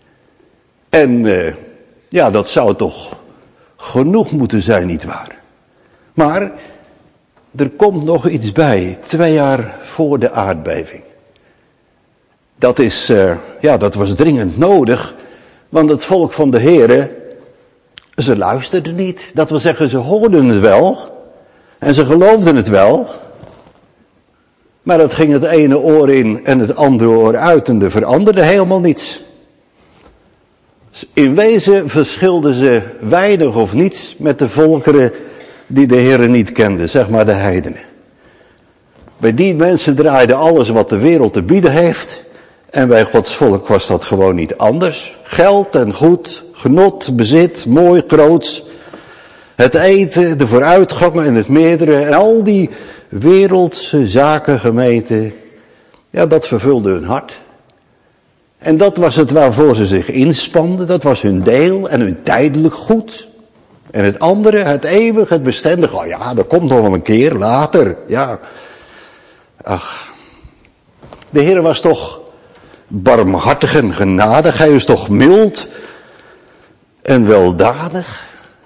En uh, ja, dat zou toch genoeg moeten zijn, nietwaar? Maar er komt nog iets bij, twee jaar voor de aardbeving. Dat is, uh, ja, dat was dringend nodig. Want het volk van de Heere, ze luisterden niet. Dat wil zeggen, ze hoorden het wel. En ze geloofden het wel. Maar het ging het ene oor in en het andere oor uit. En er veranderde helemaal niets. In wezen verschilden ze weinig of niets met de volkeren die de Heere niet kenden. Zeg maar de heidenen. Bij die mensen draaide alles wat de wereld te bieden heeft. En bij Gods volk was dat gewoon niet anders. Geld en goed, genot, bezit, mooi, groots. Het eten, de vooruitgang en het meerdere. En al die wereldse zaken, gemeente. Ja, dat vervulde hun hart. En dat was het waarvoor ze zich inspanden. Dat was hun deel en hun tijdelijk goed. En het andere, het eeuwig, het bestendig. Oh ja, dat komt nog wel een keer, later. Ja. Ach. De Heer was toch barmhartig en genadig. Hij is toch mild en weldadig.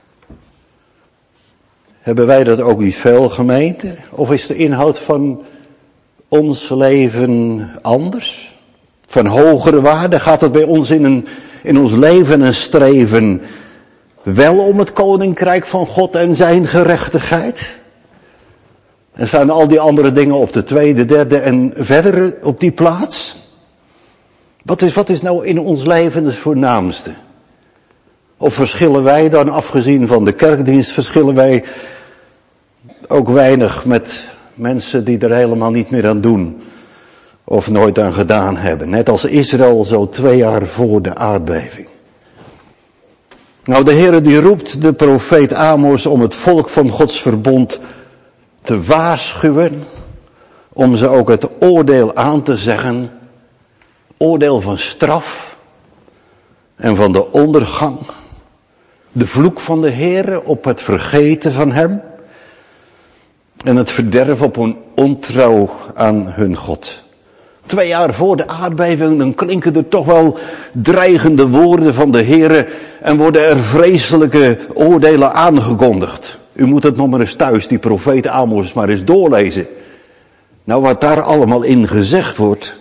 Hebben wij dat ook niet veel, gemeente? Of is de inhoud van ons leven anders? Van hogere waarde? Gaat het bij ons in, een, in ons leven en streven wel om het koninkrijk van God en zijn gerechtigheid? En staan al die andere dingen op de tweede, derde en verder op die plaats? Wat is, wat is nou in ons leven het voornaamste? Of verschillen wij dan, afgezien van de kerkdienst, verschillen wij ook weinig met mensen die er helemaal niet meer aan doen. Of nooit aan gedaan hebben. Net als Israël zo twee jaar voor de aardbeving. Nou, de Heere die roept de profeet Amos om het volk van Gods verbond te waarschuwen. Om ze ook het oordeel aan te zeggen. Oordeel van straf. En van de ondergang. De vloek van de Heere op het vergeten van hem. En het verderf op hun ontrouw aan hun God. Twee jaar voor de aardbeving, dan klinken er toch wel dreigende woorden van de Heere en worden er vreselijke oordelen aangekondigd. U moet het nog maar eens thuis, die profeet Amos, maar eens doorlezen. Nou, wat daar allemaal in gezegd wordt.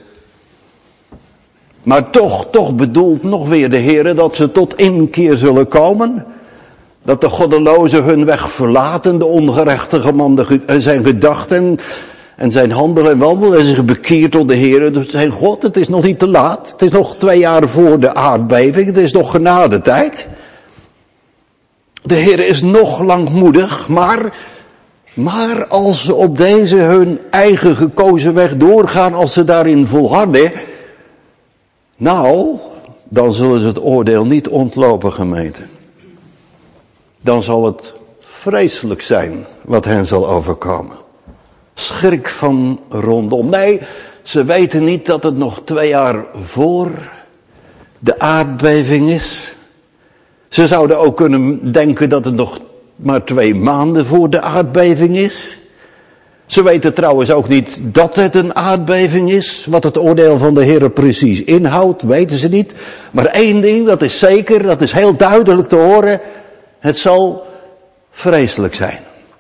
Maar toch, toch bedoelt nog weer de Heere dat ze tot inkeer zullen komen. Dat de goddelozen hun weg verlaten, de ongerechtige man de, zijn gedachten en zijn handelen en wandelen en zich bekeert tot de Heere. Dus zijn God, het is nog niet te laat. Het is nog twee jaar voor de aardbeving. Het is nog genadetijd. De Heere is nog langmoedig, maar, maar als ze op deze hun eigen gekozen weg doorgaan, als ze daarin volharden, nou, dan zullen ze het oordeel niet ontlopen, gemeente. Dan zal het vreselijk zijn wat hen zal overkomen. Schrik van rondom. Nee, ze weten niet dat het nog twee jaar voor de aardbeving is. Ze zouden ook kunnen denken dat het nog maar twee maanden voor de aardbeving is. Ze weten trouwens ook niet dat het een aardbeving is. Wat het oordeel van de Heere precies inhoudt, weten ze niet. Maar één ding, dat is zeker, dat is heel duidelijk te horen. Het zal vreselijk zijn.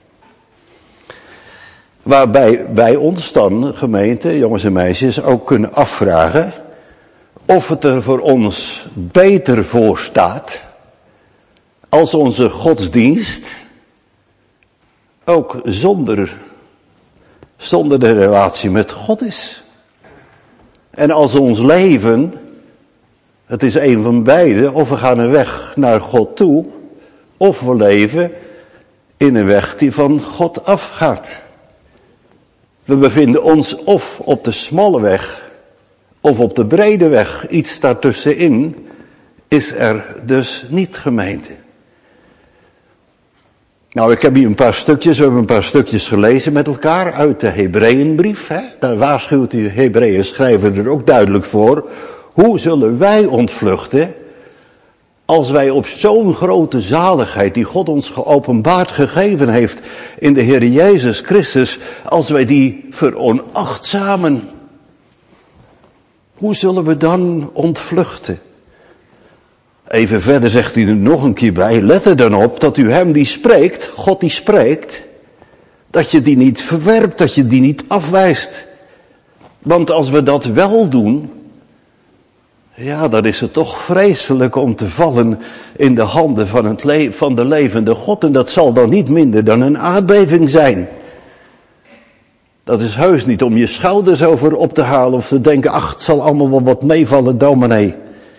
Waarbij wij ons dan, gemeente, jongens en meisjes, ook kunnen afvragen of het er voor ons beter voor staat als onze godsdienst ook zonder, zonder de relatie met God is. En als ons leven, het is een van beide, of we gaan een weg naar God toe, of we leven in een weg die van God afgaat. We bevinden ons of op de smalle weg, of op de brede weg. Iets daartussenin is er dus niet, gemeente. Nou, ik heb hier een paar stukjes, we hebben een paar stukjes gelezen met elkaar uit de Hebreeënbrief. Hè? Daar waarschuwt de Hebreeën schrijver er ook duidelijk voor. Hoe zullen wij ontvluchten als wij op zo'n grote zaligheid die God ons geopenbaard gegeven heeft in de Heer Jezus Christus, als wij die veronachtzamen? Hoe zullen we dan ontvluchten? Even verder zegt hij er nog een keer bij, let er dan op dat u hem die spreekt, God die spreekt, dat je die niet verwerpt, dat je die niet afwijst. Want als we dat wel doen, ja, dan is het toch vreselijk om te vallen in de handen van, het le- van de levende God. En dat zal dan niet minder dan een aardbeving zijn. Dat is heus niet om je schouders over op te halen of te denken, ach, het zal allemaal wel wat meevallen, dominee.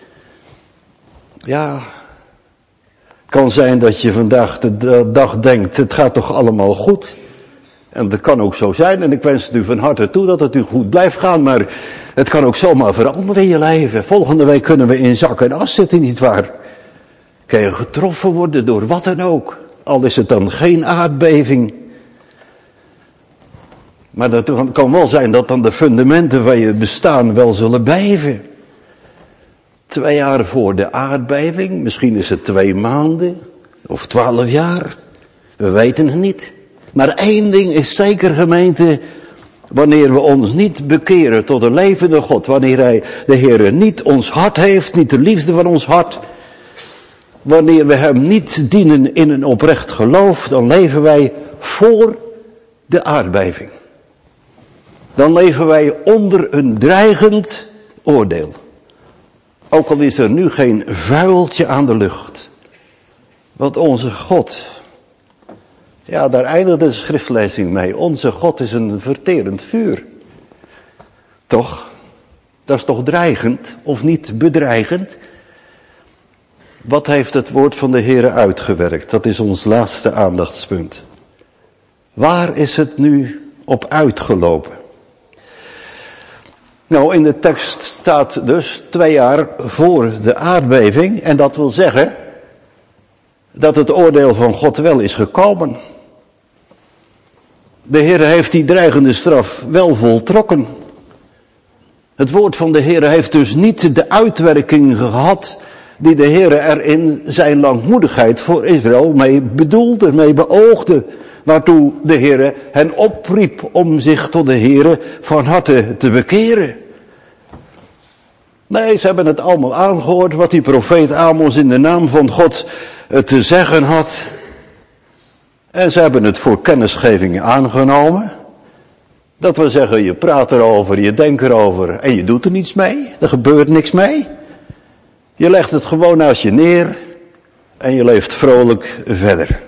Ja, het kan zijn dat je vandaag de dag denkt, het gaat toch allemaal goed. En dat kan ook zo zijn en ik wens het u van harte toe dat het u goed blijft gaan, maar het kan ook zomaar veranderen in je leven. Volgende week kunnen we in zak en as zitten, nietwaar? Kan je getroffen worden door wat dan ook, al is het dan geen aardbeving. Maar dat kan wel zijn dat dan de fundamenten van je bestaan wel zullen beven. Twee jaar voor de aardbeving, misschien is het twee maanden of twaalf jaar. We weten het niet. Maar één ding is zeker, gemeente, wanneer we ons niet bekeren tot de levende God, wanneer hij, de Heer, niet ons hart heeft, niet de liefde van ons hart, wanneer we hem niet dienen in een oprecht geloof, dan leven wij voor de aardbeving. Dan leven wij onder een dreigend oordeel. Ook al is er nu geen vuiltje aan de lucht. Want onze God, ja, daar eindigt de schriftlezing mee. Onze God is een verterend vuur. Toch? Dat is toch dreigend of niet bedreigend? Wat heeft het woord van de Heere uitgewerkt? Dat is ons laatste aandachtspunt. Waar is het nu op uitgelopen? Nou, in de tekst staat dus twee jaar voor de aardbeving. En dat wil zeggen dat het oordeel van God wel is gekomen. De Heer heeft die dreigende straf wel voltrokken. Het woord van de Heer heeft dus niet de uitwerking gehad die de Heer er in zijn langmoedigheid voor Israël mee bedoelde, mee beoogde. Waartoe de Heer hen opriep om zich tot de Heer van harte te bekeren. Nee, ze hebben het allemaal aangehoord wat die profeet Amos in de naam van God te zeggen had. En ze hebben het voor kennisgeving aangenomen. Dat wil zeggen, je praat erover, je denkt erover en je doet er niets mee. Er gebeurt niks mee. Je legt het gewoon naast je neer en je leeft vrolijk verder.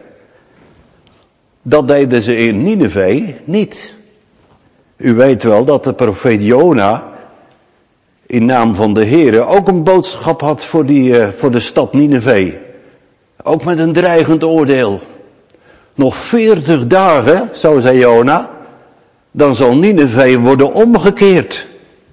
Dat deden ze in Nineve niet. U weet wel dat de profeet Jona in naam van de Heere ook een boodschap had voor, die, uh, voor de stad Nineve. Ook met een dreigend oordeel. Nog veertig dagen, zo zei Jona, dan zal Nineve worden omgekeerd.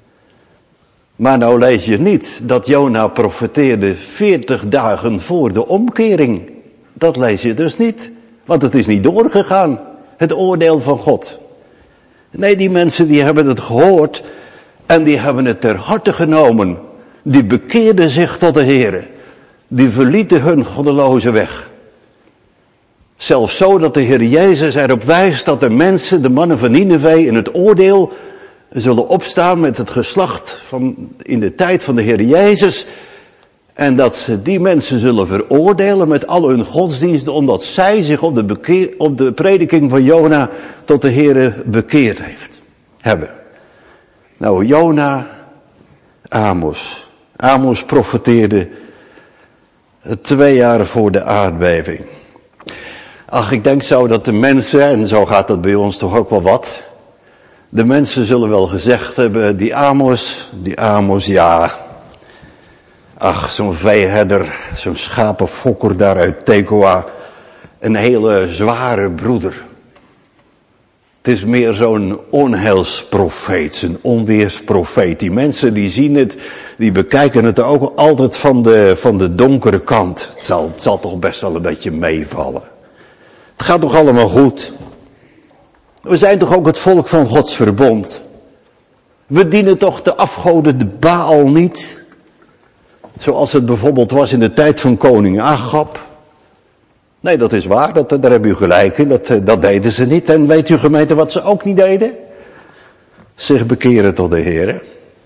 Maar nou lees je niet dat Jona profeteerde veertig dagen voor de omkering. Dat lees je dus niet, want het is niet doorgegaan, het oordeel van God. Nee, die mensen die hebben het gehoord en die hebben het ter harte genomen. Die bekeerden zich tot de Heere. Die verlieten hun goddeloze weg. Zelfs zo dat de Heer Jezus erop wijst dat de mensen, de mannen van Nineve, in het oordeel zullen opstaan met het geslacht van in de tijd van de Heer Jezus. En dat ze die mensen zullen veroordelen met al hun godsdiensten, omdat zij zich op de, bekeer, op de prediking van Jona tot de Heere bekeerd heeft, hebben. Nou, Jona, Amos. Amos profeteerde twee jaar voor de aardbeving. Ach, ik denk zo dat de mensen, en zo gaat het bij ons toch ook wel wat. De mensen zullen wel gezegd hebben, die Amos, die Amos, ja. Ach, zo'n veeherder, zo'n schapenfokker daar uit Tekoa. Een hele zware broeder. Het is meer zo'n onheilsprofeet, zo'n onweersprofeet. Die mensen die zien het, die bekijken het ook altijd van de, van de donkere kant. Het zal, het zal toch best wel een beetje meevallen. Het gaat toch allemaal goed. We zijn toch ook het volk van Gods verbond. We dienen toch de afgoden de Baal niet. Zoals het bijvoorbeeld was in de tijd van koning Agab. Nee, dat is waar, dat, daar heb u gelijk in, dat, dat deden ze niet. En weet u gemeente wat ze ook niet deden? Zich bekeren tot de Heere.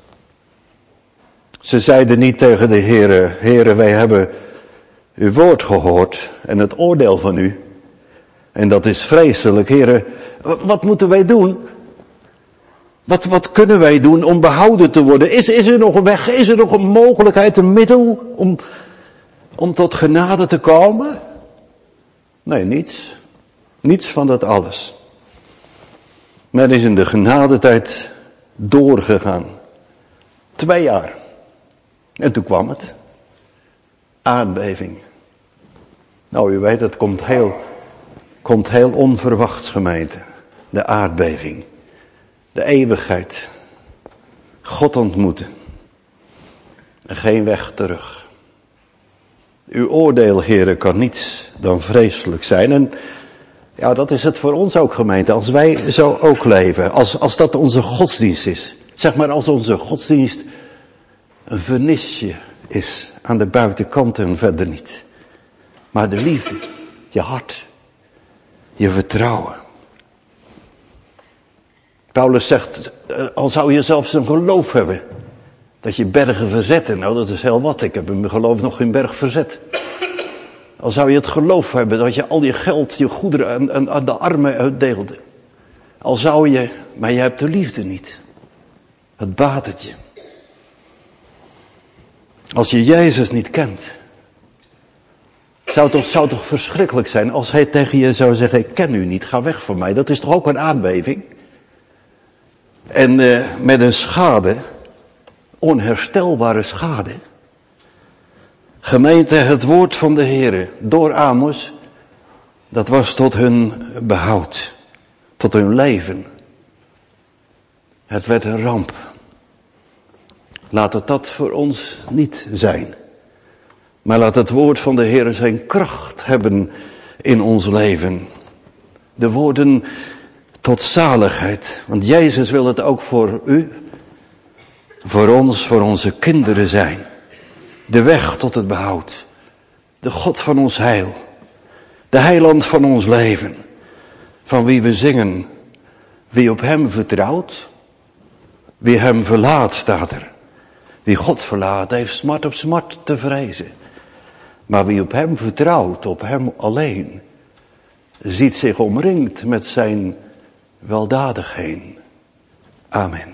Ze zeiden niet tegen de Heere, Heere, wij hebben uw woord gehoord en het oordeel van u. En dat is vreselijk, Heere, wat moeten wij doen? Wat, wat kunnen wij doen om behouden te worden? Is, is er nog een weg, is er nog een mogelijkheid, een middel om, om tot genade te komen? Nee, niets. Niets van dat alles. Men is in de genadetijd doorgegaan. Twee jaar. En toen kwam het. Aardbeving. Nou, u weet, het komt heel, komt heel onverwachts, gemeente. De aardbeving. De eeuwigheid. God ontmoeten. En geen weg terug. Uw oordeel, Heere, kan niets dan vreselijk zijn. En ja, dat is het voor ons ook, gemeente. Als wij zo ook leven. Als, als dat onze godsdienst is. Zeg maar als onze godsdienst een vernisje is. Aan de buitenkant en verder niet. Maar de liefde. Je hart. Je vertrouwen. Paulus zegt, al zou je zelfs een geloof hebben. Dat je bergen verzet. Nou, dat is heel wat. Ik heb in mijn geloof nog geen berg verzet. Al zou je het geloof hebben dat je al je geld, je goederen aan, aan, aan de armen uitdeelde. Al zou je, maar je hebt de liefde niet. Het baat het je. Als je Jezus niet kent. Zou toch, zou toch verschrikkelijk zijn als hij tegen je zou zeggen, ik ken u niet, ga weg van mij. Dat is toch ook een aardbeving? En uh, met een schade, onherstelbare schade. Gemeente, het woord van de Heere door Amos, dat was tot hun behoud, tot hun leven. Het werd een ramp. Laat het dat voor ons niet zijn. Maar laat het woord van de Heere zijn kracht hebben in ons leven. De woorden tot zaligheid. Want Jezus wil het ook voor u, voor ons, voor onze kinderen zijn. De weg tot het behoud. De God van ons heil. De heiland van ons leven. Van wie we zingen. Wie op hem vertrouwt. Wie hem verlaat, staat er. Wie God verlaat, heeft smart op smart te vrezen. Maar wie op hem vertrouwt, op hem alleen, ziet zich omringd met zijn weldadigheden. Amen.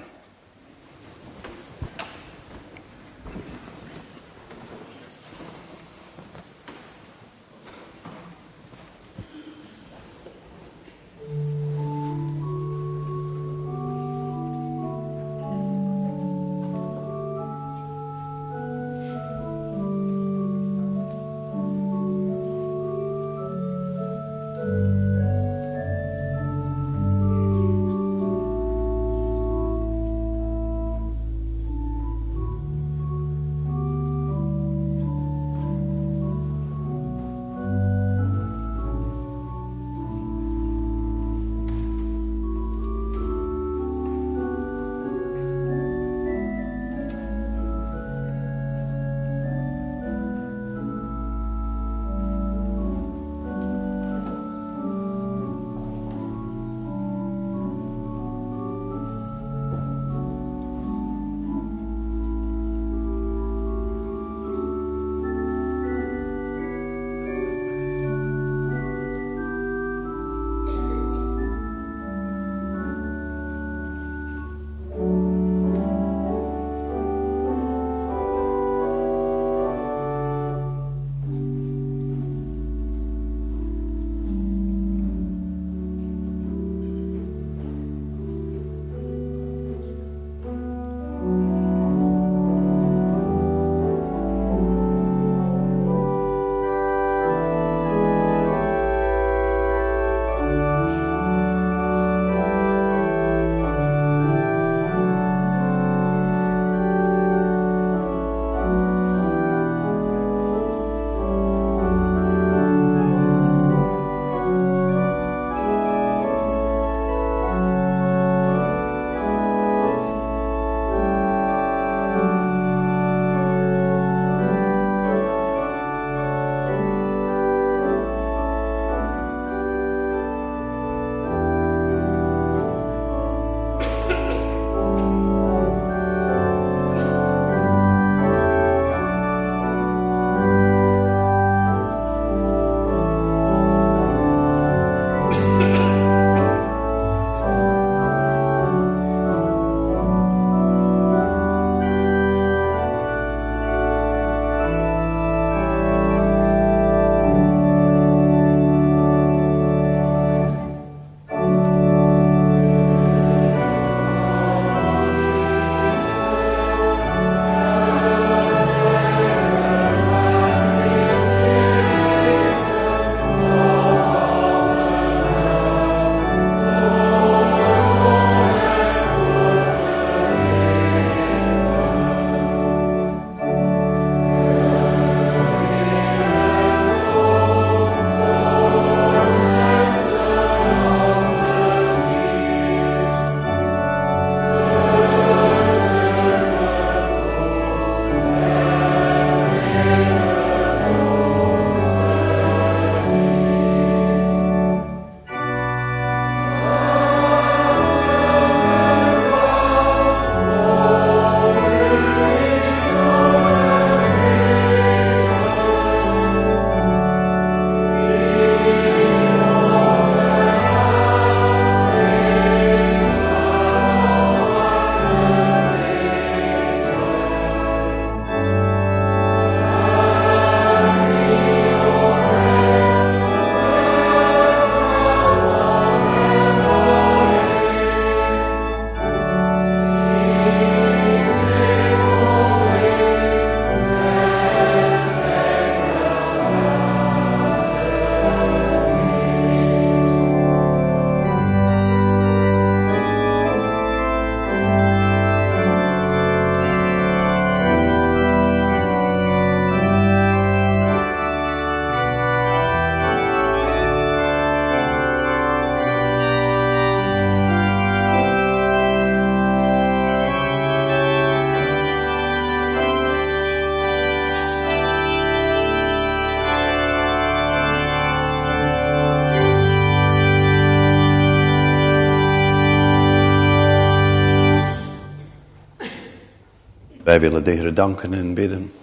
Wij willen de Heer danken en bidden.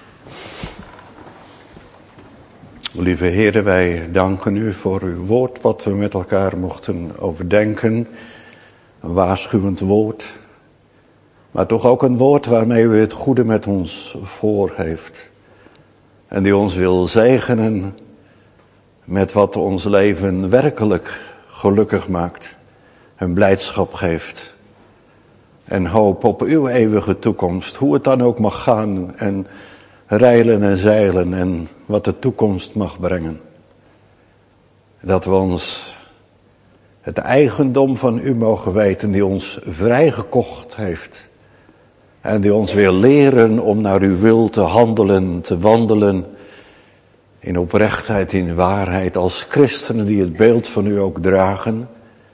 Lieve Heer, wij danken u voor uw woord wat we met elkaar mochten overdenken. Een waarschuwend woord. Maar toch ook een woord waarmee u het goede met ons voor heeft. En die ons wil zegenen met wat ons leven werkelijk gelukkig maakt. En blijdschap geeft. En hoop op uw eeuwige toekomst. Hoe het dan ook mag gaan. En reilen en zeilen. En wat de toekomst mag brengen. Dat we ons het eigendom van u mogen weten. Die ons vrijgekocht heeft. En die ons wil leren om naar uw wil te handelen. Te wandelen. In oprechtheid, in waarheid. Als christenen die het beeld van u ook dragen.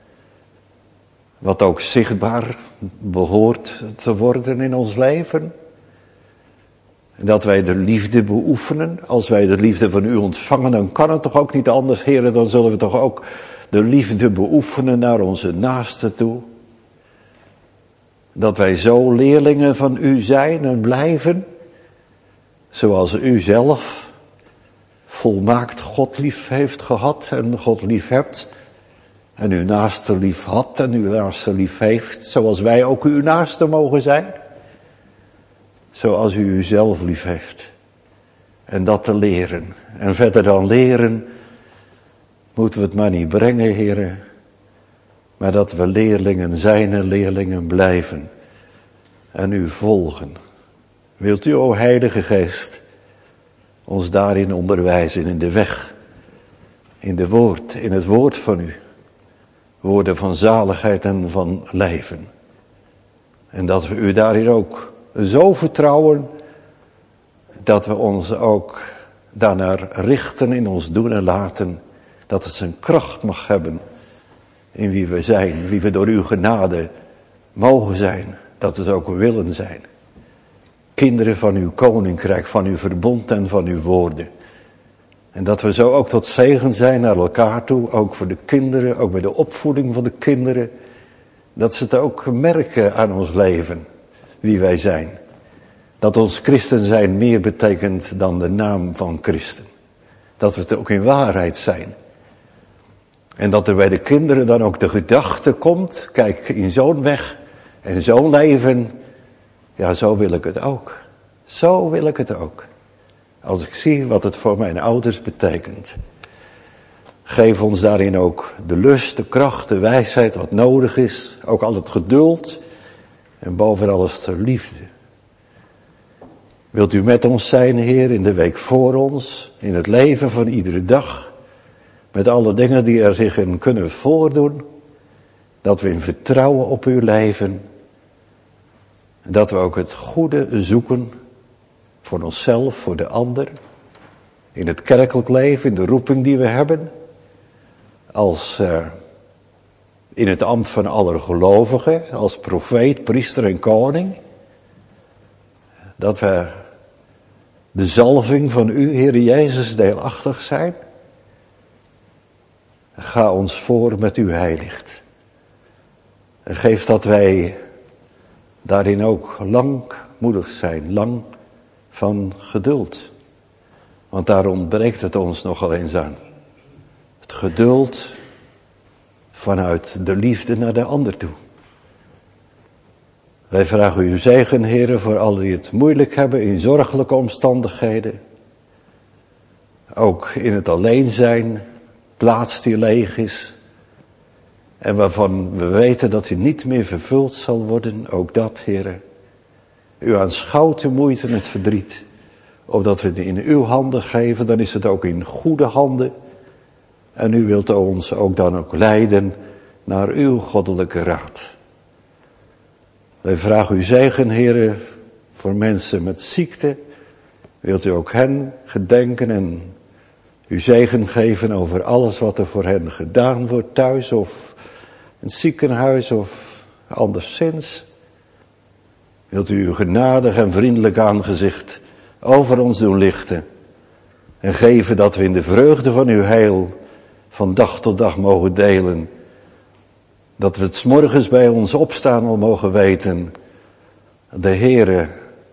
Wat ook zichtbaar behoort te worden in ons leven. Dat wij de liefde beoefenen. Als wij de liefde van u ontvangen, dan kan het toch ook niet anders, Heer. Dan zullen we toch ook de liefde beoefenen naar onze naasten toe. Dat wij zo leerlingen van u zijn en blijven. Zoals u zelf volmaakt God lief heeft gehad en God lief hebt. En uw naaste lief had en uw naaste lief heeft. Zoals wij ook uw naaste mogen zijn. Zoals u uzelf lief heeft. En dat te leren. En verder dan leren. Moeten we het maar niet brengen, heren. Maar dat we leerlingen zijn en leerlingen blijven. En u volgen. Wilt u, o Heilige Geest. Ons daarin onderwijzen in de weg. In de woord, in het woord van u. Woorden van zaligheid en van leven. En dat we u daarin ook zo vertrouwen. Dat we ons ook daarnaar richten in ons doen en laten. Dat het zijn kracht mag hebben. In wie we zijn. Wie we door uw genade mogen zijn. Dat we het ook willen zijn. Kinderen van uw koninkrijk. Van uw verbond en van uw woorden. En dat we zo ook tot zegen zijn naar elkaar toe. Ook voor de kinderen. Ook bij de opvoeding van de kinderen. Dat ze het ook merken aan ons leven. Wie wij zijn. Dat ons christen zijn meer betekent dan de naam van christen. Dat we het ook in waarheid zijn. En dat er bij de kinderen dan ook de gedachte komt. Kijk, in zo'n weg en zo'n leven. Ja, zo wil ik het ook. Zo wil ik het ook. Als ik zie wat het voor mijn ouders betekent. Geef ons daarin ook de lust, de kracht, de wijsheid wat nodig is. Ook al het geduld. En boven alles de liefde. Wilt u met ons zijn, Heer, in de week voor ons. In het leven van iedere dag. Met alle dingen die er zich in kunnen voordoen. Dat we in vertrouwen op u leven. Dat we ook het goede zoeken. Voor onszelf, voor de ander. In het kerkelijk leven, in de roeping die we hebben. Als uh, in het ambt van allergelovigen. Als profeet, priester en koning. Dat we de zalving van u, Heere Jezus, deelachtig zijn. Ga ons voor met uw heiligt. En geef dat wij daarin ook langmoedig zijn. Lang van geduld. Want daar ontbreekt het ons nogal eens aan. Het geduld vanuit de liefde naar de ander toe. Wij vragen uw zegen, Heere, voor allen die het moeilijk hebben in zorgelijke omstandigheden. Ook in het alleen zijn, plaats die leeg is. En waarvan we weten dat die niet meer vervuld zal worden, ook dat, Heere. U aanschouwt de moeite en het verdriet. Opdat we het in uw handen geven, dan is het ook in goede handen. En u wilt ons ook dan ook leiden naar uw goddelijke raad. Wij vragen uw zegen, Heere, voor mensen met ziekte. Wilt u ook hen gedenken en uw zegen geven over alles wat er voor hen gedaan wordt thuis of in het ziekenhuis of anderszins. Wilt u uw genadig en vriendelijk aangezicht over ons doen lichten en geven dat we in de vreugde van uw heil van dag tot dag mogen delen. Dat we het 's morgens bij ons opstaan al mogen weten. De Heere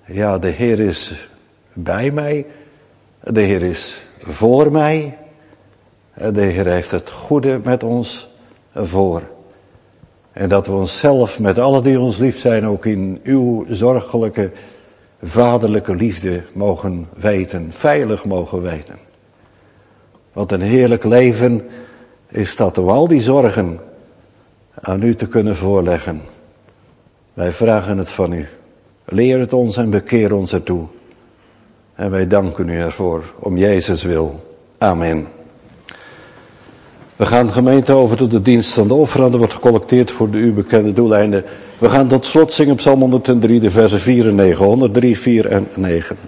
Ja, de Heer is bij mij. De Heer is voor mij. De Heer heeft het goede met ons voor. En dat we onszelf met alle die ons lief zijn ook in uw zorgelijke, vaderlijke liefde mogen weten. Veilig mogen weten. Wat een heerlijk leven is dat om al die zorgen aan u te kunnen voorleggen. Wij vragen het van u. Leer het ons en bekeer ons ertoe. En wij danken u ervoor, om Jezus wil. Amen. We gaan gemeente over tot de dienst van de offerande, wordt gecollecteerd voor de u bekende doeleinden. We gaan tot slot zingen Psalm honderddrie, de versen vier en negen. honderddrie, vier en negen.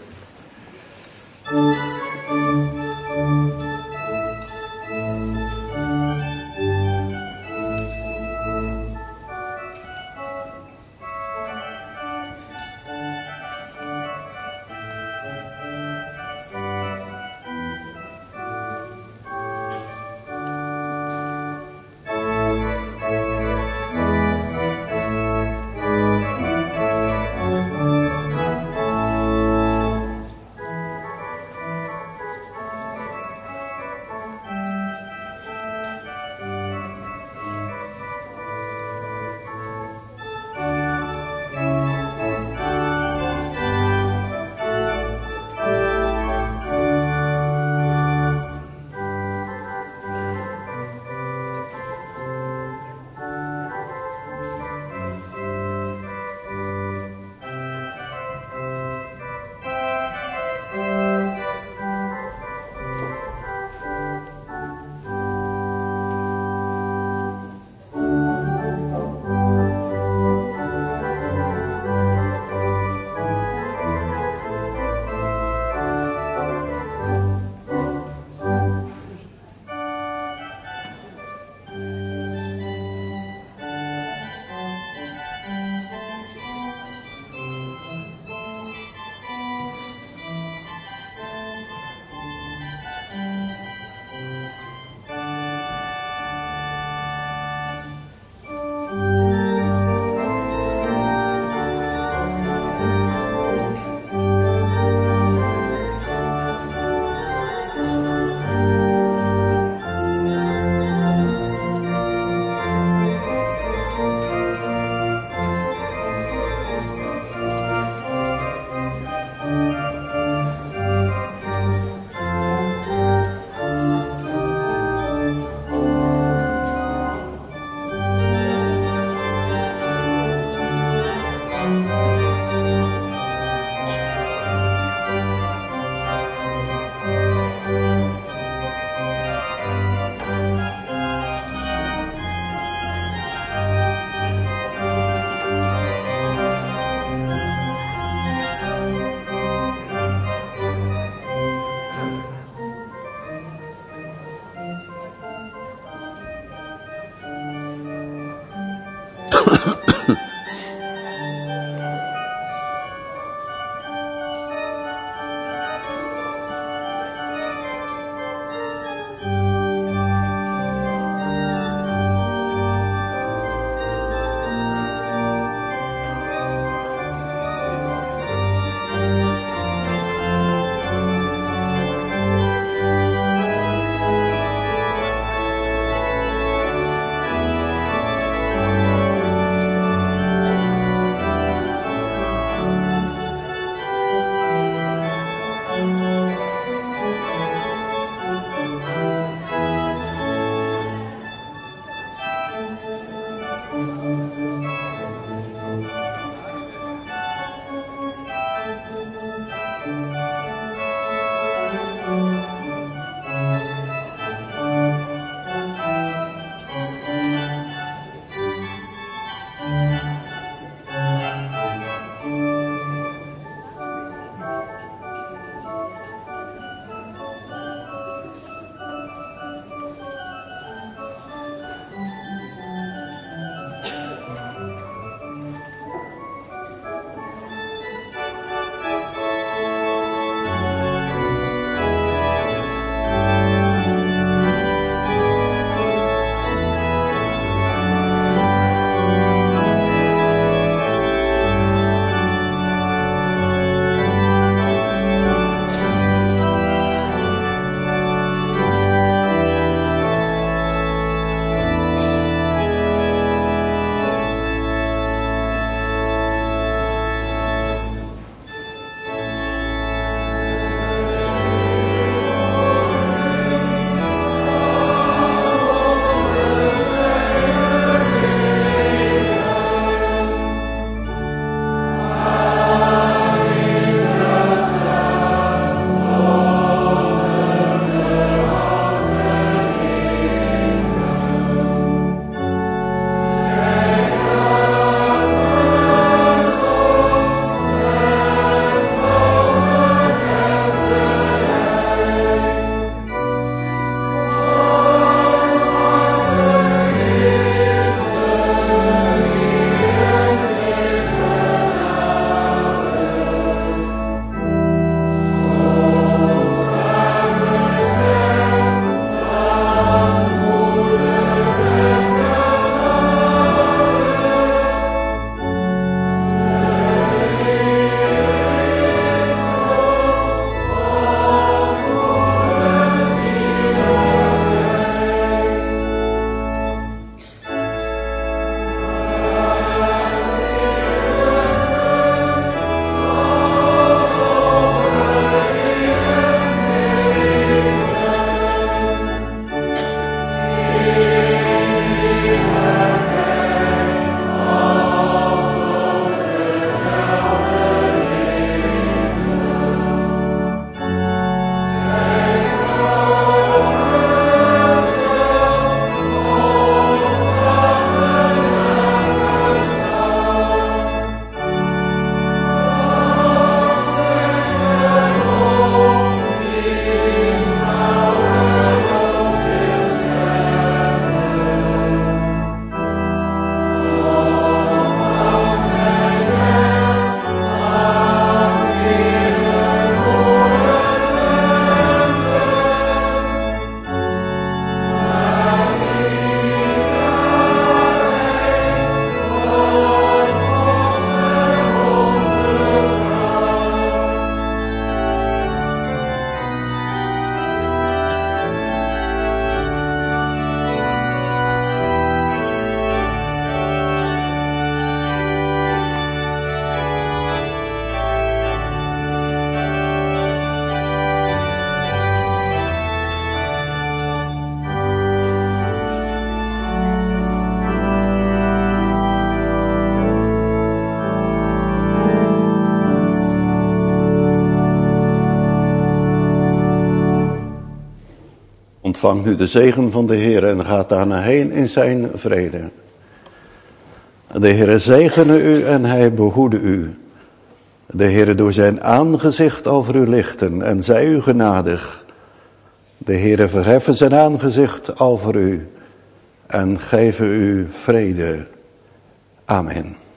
Ontvang nu de zegen van de Heer en gaat daarna heen in zijn vrede. De Heere zegene u en hij behoede u. De Heere doe zijn aangezicht over u lichten en zij u genadig. De Heere verheffen zijn aangezicht over u en geven u vrede. Amen.